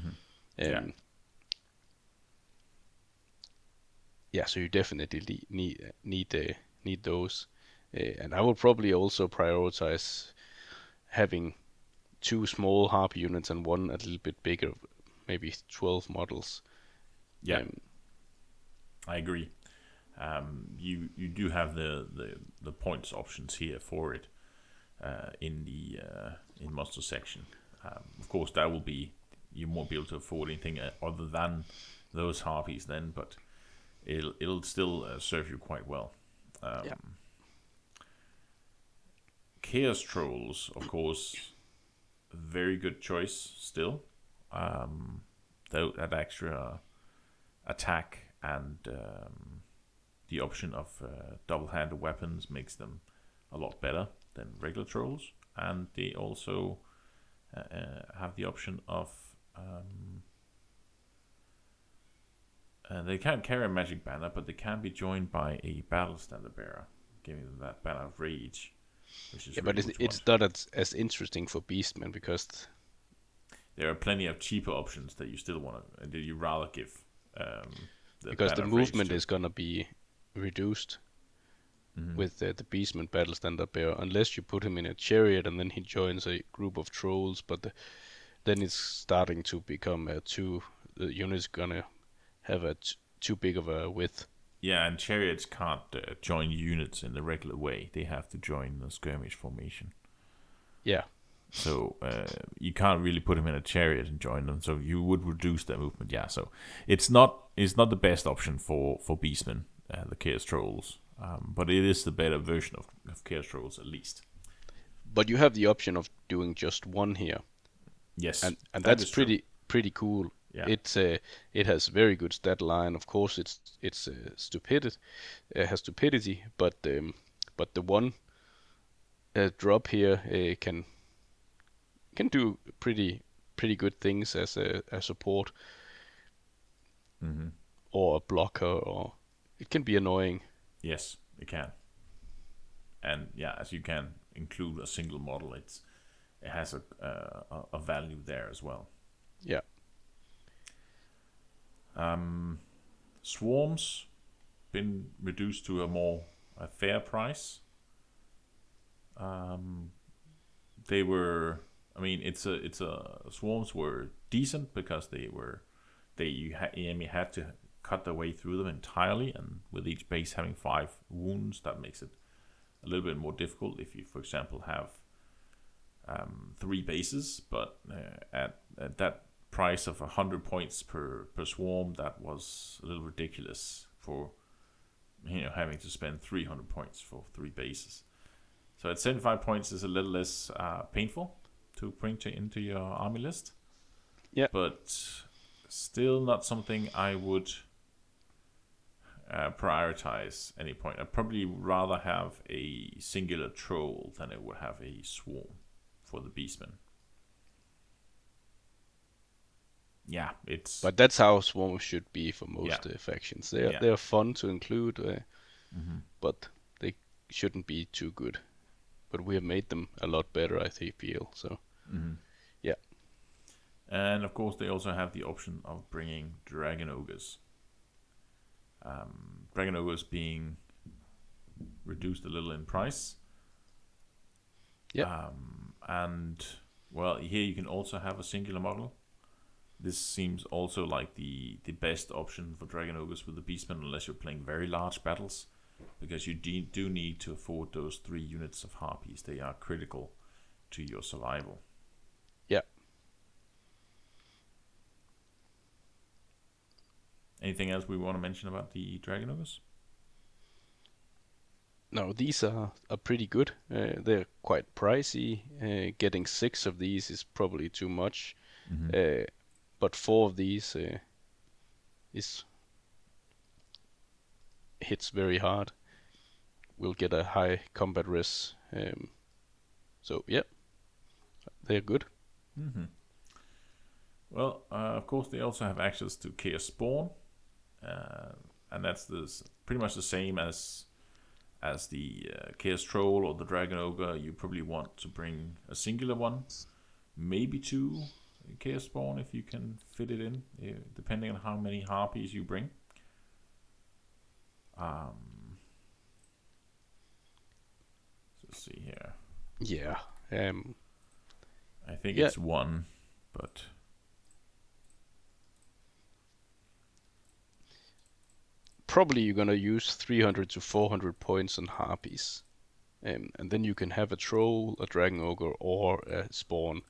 Yeah, so you definitely need those, and I will probably also prioritize having 2 small Harpy units and 1 a little bit bigger, maybe 12 models. Yeah, I agree. You do have the points options here for it in the in monster section. Of course, that will be, you won't be able to afford anything other than those Harpies then, but it'll still serve you quite well. Chaos Trolls, of course, very good choice still. That extra attack and the option of double-handed weapons makes them a lot better than regular trolls, and they also have the option of they can't carry a magic banner, but they can be joined by a battle standard bearer, giving them that banner of rage, which is but it's not as interesting for Beastmen because there are plenty of cheaper options that you still want to, that you rather give. Because the movement is gonna be reduced with the Beastman battle standard bearer, unless you put him in a chariot and then he joins a group of trolls. But then it's starting to become the unit's gonna have too big of a width. Yeah, and chariots can't join units in the regular way. They have to join the skirmish formation. Yeah. So you can't really put them in a chariot and join them. So you would reduce their movement. Yeah. So it's not the best option for beastmen, the chaos trolls. But it is the better version of chaos trolls at least. But you have the option of doing just one here. Yes, and that's pretty cool. Yeah. It has very good stat line. Of course, it's stupidity. It has stupidity, but the one drop here can do pretty good things as a support or a blocker, or it can be annoying. Yes, it can. And yeah, as you can include a single model, it has a value there as well. Yeah. Swarms been reduced to a fair price. They were, I mean, swarms were decent because you had to cut their way through them entirely, and with each base having 5 wounds, that makes it a little bit more difficult if you, for example, have 3 bases, but at that price of 100 points per swarm, that was a little ridiculous for having to spend 300 points for 3 bases. So at 75 points is a little less painful to bring into your army list. Yeah. But still not something I would prioritize any point. I'd probably rather have a singular troll than I would have a swarm for the beastmen. Yeah, But that's how swarms should be for most factions. They're fun to include, but they shouldn't be too good. But we have made them a lot better, I feel. So, yeah. And of course, they also have the option of bringing Dragon Ogres. Dragon Ogres being reduced a little in price. Yeah. And well, here you can also have a singular model. This seems also like the best option for Dragon Ogres with the Beastmen, unless you're playing very large battles, because you do need to afford those 3 units of Harpies. They are critical to your survival. Yeah. Anything else we want to mention about the Dragon Ogres? No, these are pretty good. They're quite pricey. Getting 6 of these is probably too much. But 4 of these hits very hard. We'll get a high combat res. So yeah, they're good. Well, of course, they also have access to Chaos Spawn, and that's pretty much the same as the Chaos Troll or the Dragon Ogre. You probably want to bring a singular one, maybe 2 Chaos Spawn if you can fit it in, depending on how many Harpies you bring. Let's see here. Yeah. I think it's 1, but probably you're gonna use 300 to 400 points on Harpies, and then you can have a Troll, a Dragon Ogre, or a Spawn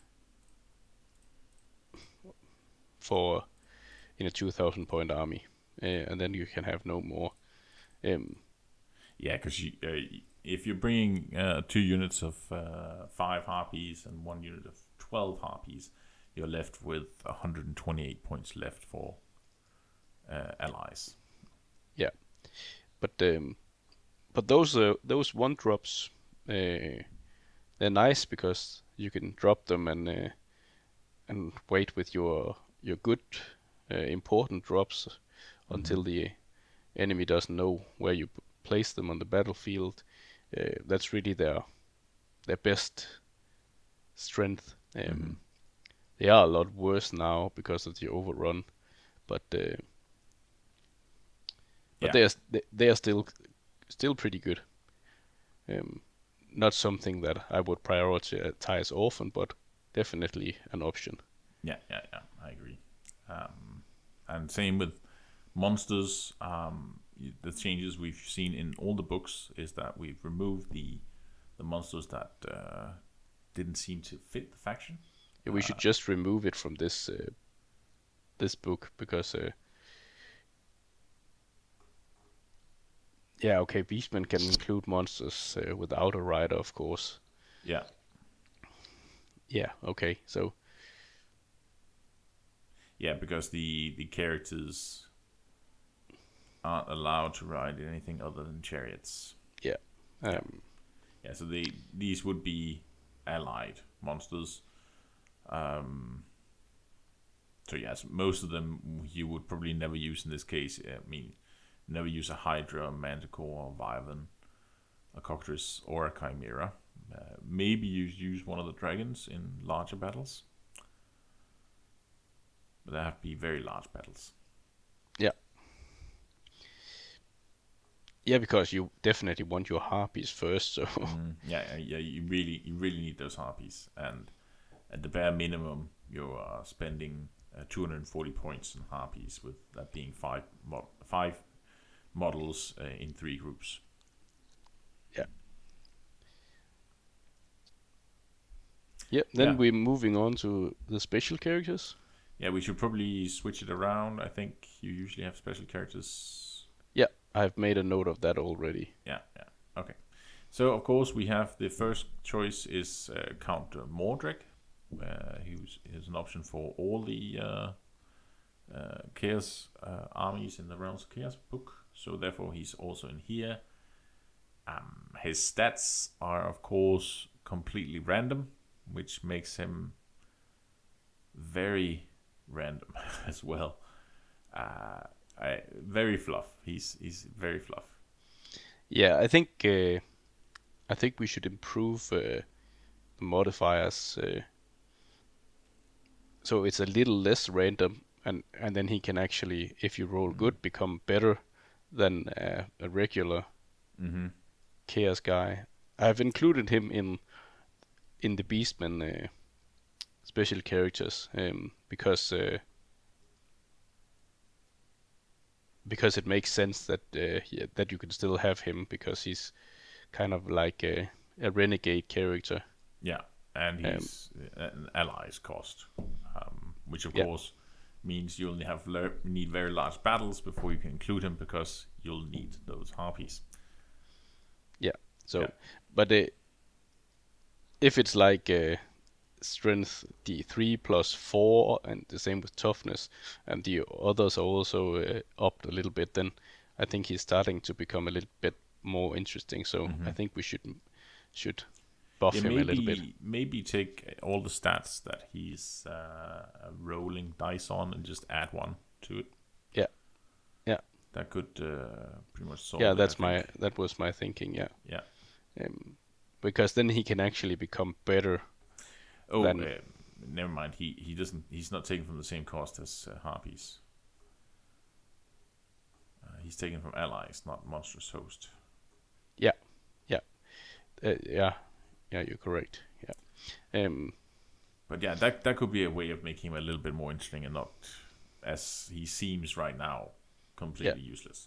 for in a 2,000 point army, and then you can have no more. Yeah, because if you're bringing 2 units of 5 Harpies and 1 unit of 12 Harpies, you're left with 128 points left for allies. Yeah, but those 1-drops, they're nice because you can drop them and wait with your good important drops until the enemy doesn't know where you place them on the battlefield. That's really their best strength. They are a lot worse now because of the overrun, but they are still pretty good. Not something that I would prioritize often, but definitely an option. Yeah, I agree. And same with monsters. the changes we've seen in all the books is that we've removed the monsters that didn't seem to fit the faction. Yeah, we should just remove it from this this book because yeah, okay, Beastmen can include monsters without a rider, of course. Yeah. Yeah, okay, so yeah, because the characters aren't allowed to ride anything other than chariots. Yeah. Yeah, so these would be allied monsters. So yes, most of them you would probably never use in this case. I mean, never use a Hydra, a Manticore, a Wyvern, a Cockatrice, or a Chimera. Maybe you use one of the dragons in larger battles. But they have to be very large battles. Yeah. Yeah, because you definitely want your harpies first. So yeah, you really need those harpies, and at the bare minimum, you are spending 240 points in harpies, with that being five models in 3 groups. Yeah. Yeah. Then Yeah. we're moving on to the special characters. Yeah, we should probably switch it around. I think you usually have special characters. Yeah, I've made a note of that already. Yeah. Okay. So of course we have the first choice is Count Mordred. He's an option for all the Chaos armies in the Realms of Chaos book. So therefore he's also in here. His stats are of course completely random, which makes him very random as well. Very fluff. He's very fluff. Yeah, I think we should improve the modifiers so it's a little less random, and then he can actually, if you roll good, become better than a regular Chaos guy. I've included him in the Beastmen special characters because it makes sense that that you can still have him, because he's kind of like a renegade character. Yeah, and he's an allies cost, which of course means you only need very large battles before you can include him, because you'll need those harpies. Yeah. So, but if it's like strength D3 plus 4, and the same with toughness, and the others are also upped a little bit, then I think he's starting to become a little bit more interesting. So I think we should buff him a little bit. Maybe take all the stats that he's rolling dice on and just add 1 to it. Yeah. That could pretty much solve. Yeah, that was my thinking. Yeah. Yeah. Because then he can actually become better. Oh, never mind. He doesn't. He's not taken from the same cost as harpies. He's taken from allies, not monstrous host. Yeah. You're correct. Yeah. But yeah, that could be a way of making him a little bit more interesting, and not, as he seems right now, completely useless.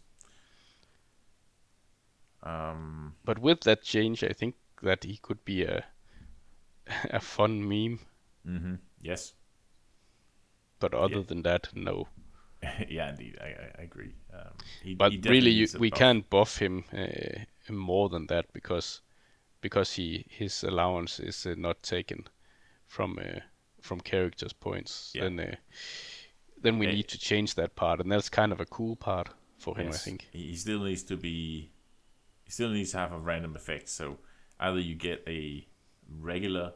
But with that change, I think that he could be a fun meme. Yes. But other than that, no. Yeah, indeed, I agree. But really, we can't buff him more than that, because his allowance is not taken from characters' points. Yeah. Then we need to change that part, and that's kind of a cool part for him, I think. He still needs to be. He still needs to have a random effect. So either you get a regular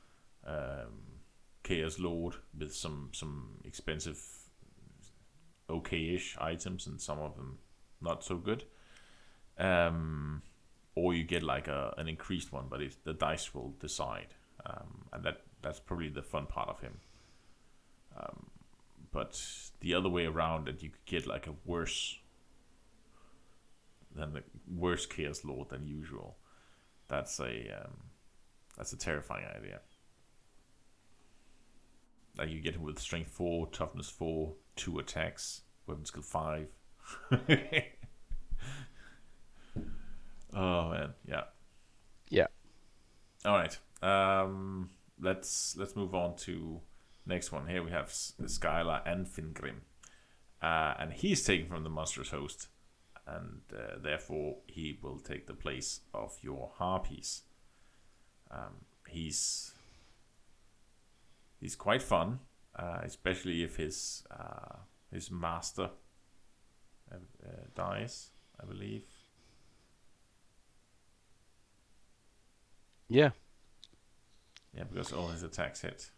Chaos Lord with some expensive, okay-ish items, and some of them not so good, or you get like an increased one, but the dice will decide, and that's probably the fun part of him. But the other way around, that you could get like a worse Chaos Lord than usual. That's a terrifying idea. Like you get him with strength 4, toughness 4, 2 attacks, weapon skill 5. Oh man, yeah. Yeah. All right. Let's move on to next one. Here we have Skylar and Fingrim, and he's taken from the monstrous host, and therefore he will take the place of your harpies. He's quite fun, especially if his master dies, I believe. Yeah. Yeah, because all his attacks hit.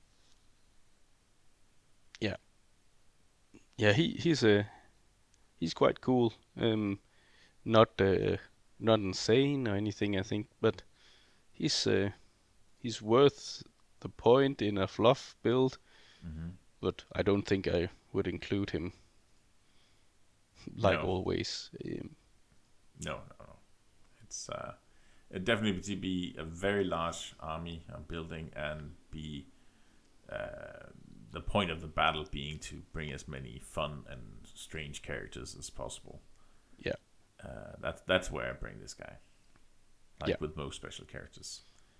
Yeah. Yeah, he's quite cool. Not insane or anything, I think, but he's worth the point in a fluff build. Mm-hmm. But I don't think I would include him like No. always. No. It's it definitely to be a very large army I'm building, and be the point of the battle being to bring as many fun and strange characters as possible. Yeah. That's where I bring this guy. Like Yeah. with most special characters.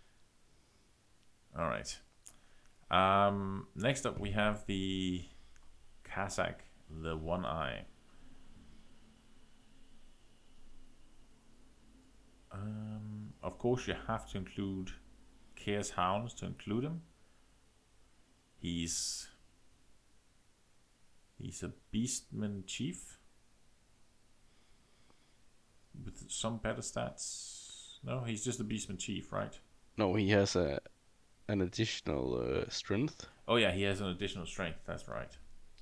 All right. Next up, we have the Kazakh, the One Eye. Of course, you have to include Chaos Hounds to include him. He's a Beastman Chief with some better stats. No, he's just a Beastman Chief, right? No, he has an additional strength. Oh yeah, he has an additional strength. That's right.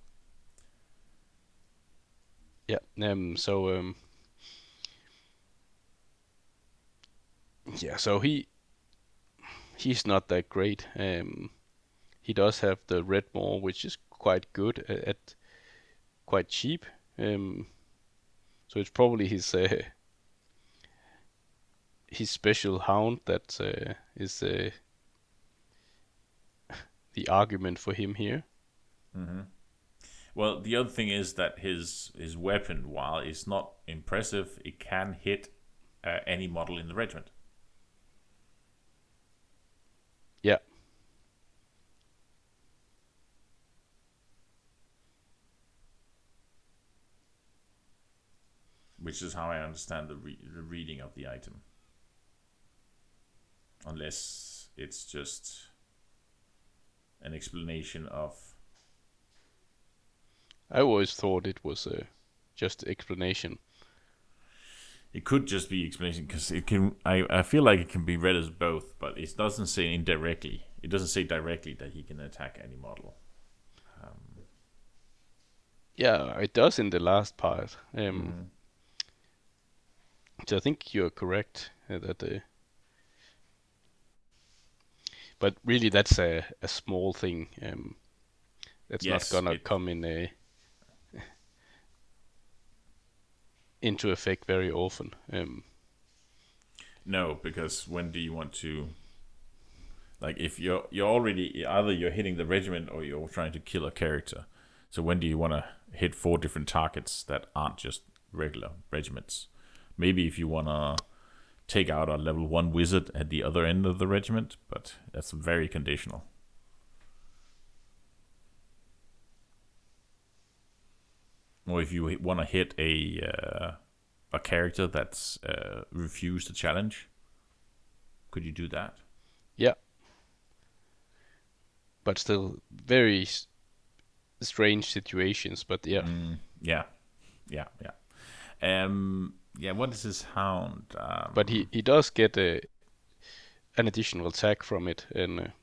Yeah. Yeah. So he's not that great. He does have the red maw, which is quite good at quite cheap. So it's probably his special hound that is the argument for him here. Mm-hmm. Well, the other thing is that his weapon, while it's not impressive, it can hit any model in the regiment. Yeah. Which is how I understand the reading of the item. Unless it's just an explanation of... I always thought it was just explanation. It could just be explanation, because it can. I feel like it can be read as both, but it doesn't say indirectly. It doesn't say directly that he can attack any model. Yeah, it does in the last part. Mm-hmm. So I think you're correct but really that's a small thing. That's Yes, not gonna come in into effect very often. No, because when do you want to? Like, if you're already, either you're hitting the regiment or you're trying to kill a character. So when do you want to hit 4 different targets that aren't just regular regiments? Maybe if you want to take out a level 1 wizard at the other end of the regiment, but that's very conditional. Or if you want to hit a character that's refused a challenge, could you do that? Yeah. But still very strange situations, but yeah. Yeah. What is his hound? But he does get an additional attack from it, and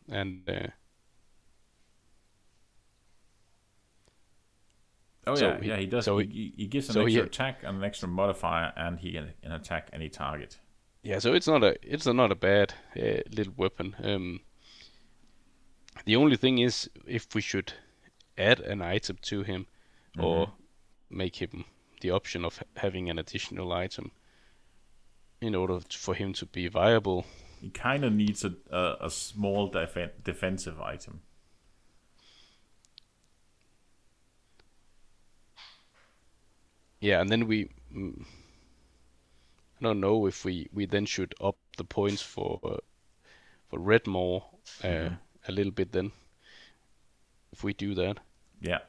he does. So he gives an extra attack and an extra modifier, and he can attack any target. Yeah, so it's not a bad little weapon. The only thing is, if we should add an item to him, or make him the option of having an additional item in order for him to be viable. He kind of needs a small defensive item. Yeah, and then I don't know if we then should up the points for Redmore a little bit then, if we do that. Yeah.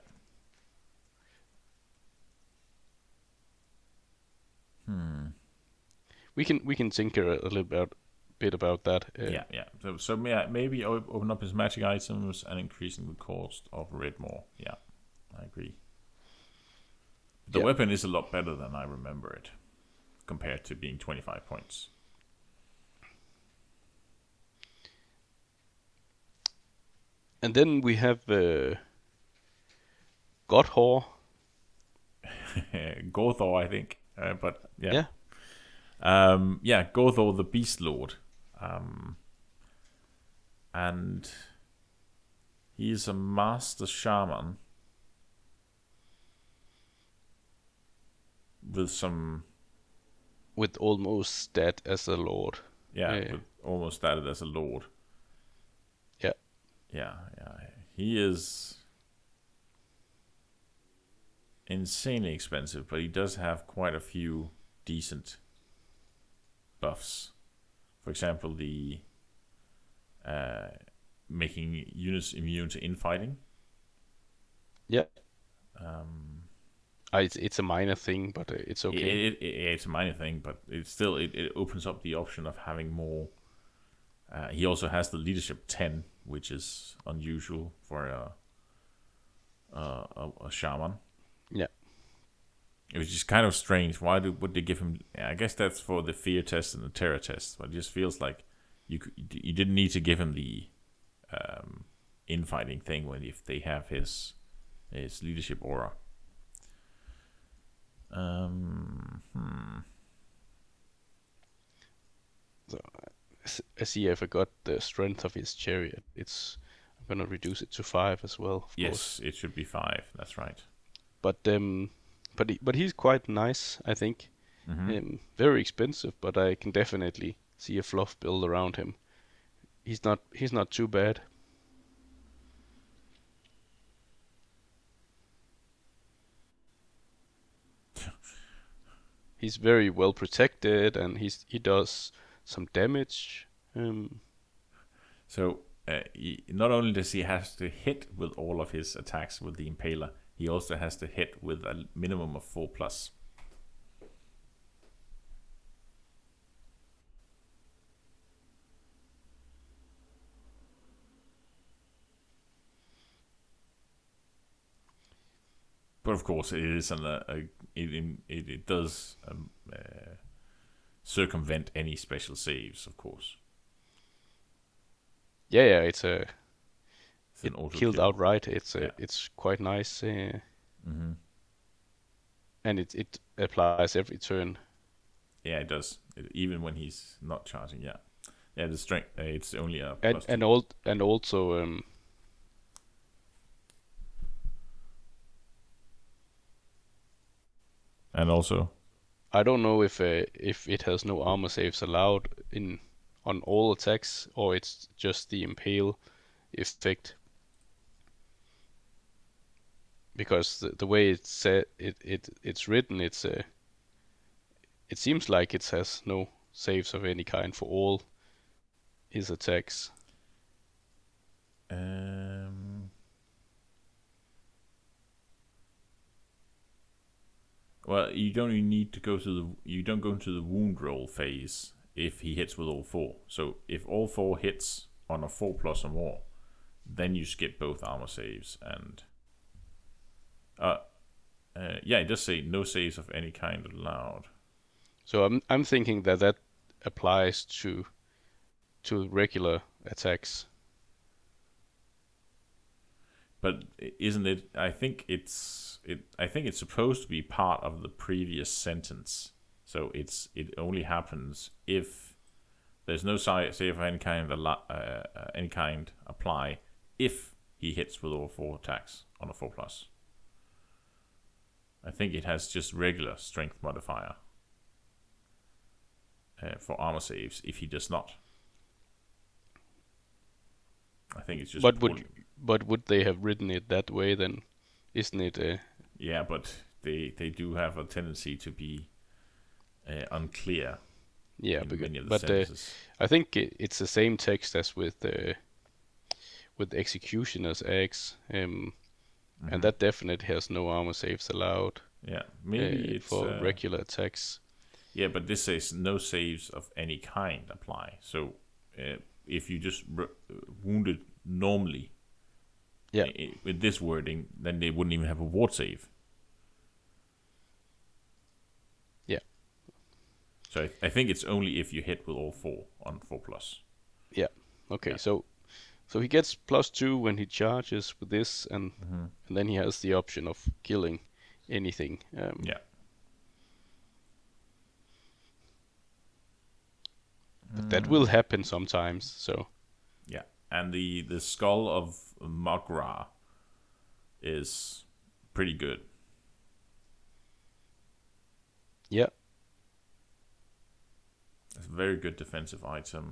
We can think a little bit about that. Yeah. So maybe open up his magic items and increasing the cost of Redmore. Yeah, I agree. The weapon is a lot better than I remember it, compared to being 25 points. And then we have Gothor. Gothor, I think. But yeah. Gothor the Beast Lord. And he's a master shaman with almost stat as a lord. With almost stated as a lord. Yeah. He is insanely expensive, but he does have quite a few decent buffs. For example, the making units immune to infighting. Yeah. It's a minor thing, but it's okay. It's a minor thing, but it opens up the option of having more. He also has the leadership 10, which is unusual for a shaman. Yeah. Which is kind of strange. Why would they give him? I guess that's for the fear test and the terror test. But it just feels like you didn't need to give him the infighting thing if they have his leadership aura. So, I see I forgot the strength of his chariot. I'm gonna reduce it to 5 as well. Yes, course. It should be 5. That's right. But he's quite nice, I think. Very expensive, but I can definitely see a fluff build around him. He's not too bad. He's very well protected, and he does some damage. So not only does he have to hit with all of his attacks with the Impaler, he also has to hit with a minimum of 4+. But of course, it is it does circumvent any special saves, of course. Yeah, it's killed outright. It's quite nice, and it applies every turn. Yeah, it does. Even when he's not charging. Yeah. The strength. It's only a and also. And also, I don't know if it has no armor saves allowed on all attacks, or it's just the impale effect. Because the way it's written, it seems like it has no saves of any kind for all his attacks. Well, you don't even need to go to you don't go into the wound roll phase if he hits with all 4. So if all 4 hits on a 4+ or more, then you skip both armor saves and it does say no saves of any kind allowed. So I'm thinking that applies to regular attacks. But isn't it? I think it's supposed to be part of the previous sentence. So it only happens if there's no save of any kind apply if he hits with all 4 attacks on a 4+. I think it has just regular strength modifier for armor saves if he does not. I think it's just. But would they have written it that way then? Isn't it? Yeah, but they do have a tendency to be unclear. Yeah, but I think it's the same text as with Executioner's Axe, and that definitely has no armor saves allowed. Yeah, maybe it's for regular attacks. Yeah, but this says no saves of any kind apply. So if you just wounded normally, with this wording, then they wouldn't even have a ward save. Yeah. So I think it's only if you hit with all 4 on 4+. Yeah. Okay. Yeah. So he gets +2 when he charges with this, and then he has the option of killing anything. But that will happen sometimes. So. Yeah, and the skull of Mogra is pretty good. Yeah. It's a very good defensive item.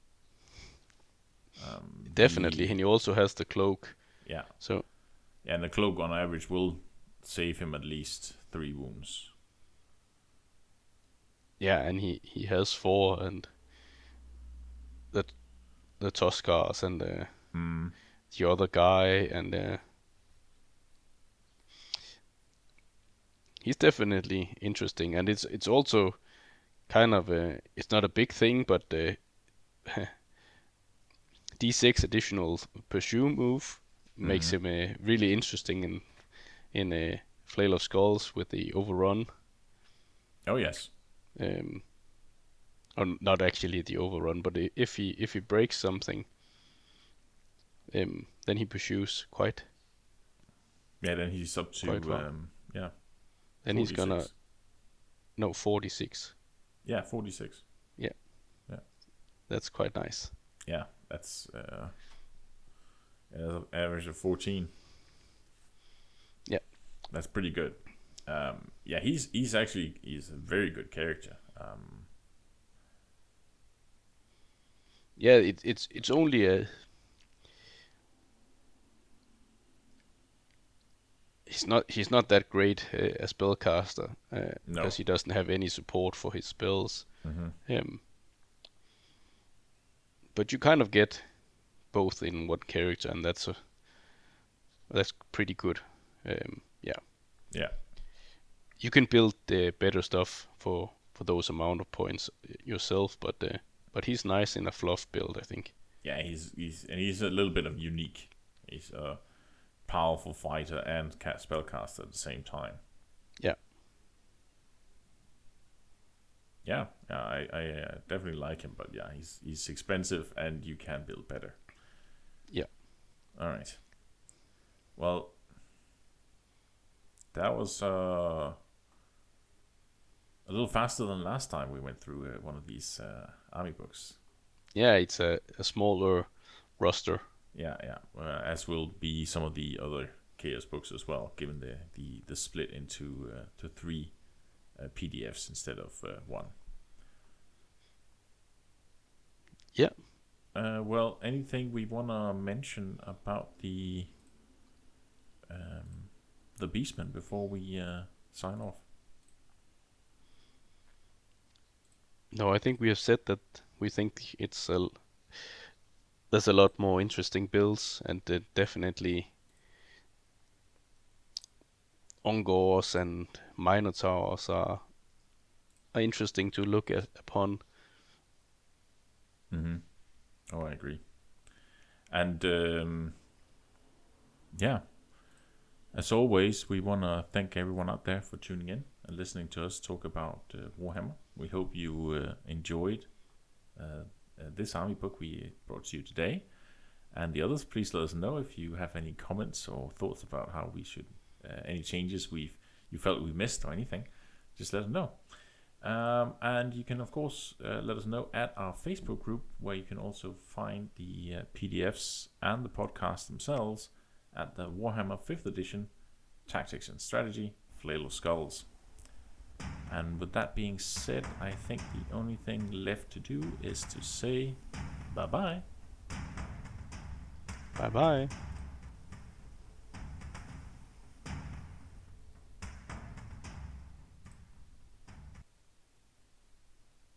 Definitely, and he also has the cloak. Yeah. So. Yeah, and the cloak on average will save him at least 3 wounds. Yeah, and he has 4, and the Tuskars and the other guy, and he's definitely interesting, and it's also kind of it's not a big thing, but D6 additional pursue move makes him really interesting in a Flail of Skulls with the overrun. Oh yes. Or not actually the overrun, but if he breaks something, then he pursues quite. Yeah, then he's up to yeah. Then 46. He's gonna 46. Yeah, 46. Yeah. That's quite nice. Yeah, that's average of 14. Yeah, that's pretty good. Yeah, he's a very good character. Yeah, it's only a. He's not that great a spellcaster because he doesn't have any support for his spells. But you kind of get both in one character, and that's pretty good. Yeah. You can build better stuff for those amount of points yourself, but he's nice in a fluff build, I think. Yeah, he's a little bit of unique. He's a powerful fighter and spellcaster at the same time. Yeah. Yeah, I definitely like him, but yeah, he's expensive and you can build better. Yeah. All right. Well, that was a little faster than last time we went through one of these army books. Yeah, it's a smaller roster. Yeah. As will be some of the other Chaos books as well, given the split into to 3 PDFs instead of 1. Yeah. Well, anything we want to mention about the Beastmen before we sign off? No, I think we have said that we think there's a lot more interesting builds, and definitely Ungors and Minotaurs are interesting to look upon. Oh, I agree. And yeah, as always, we want to thank everyone out there for tuning in and listening to us talk about Warhammer. We hope you enjoyed this army book we brought to you today. And the others, please let us know if you have any comments or thoughts about how we should, any changes you felt we missed or anything. Just let us know. And you can, of course, let us know at our Facebook group, where you can also find the PDFs and the podcast themselves at the Warhammer 5th edition Tactics and Strategy Flail of Skulls. And with that being said, I think the only thing left to do is to say bye-bye. Bye-bye.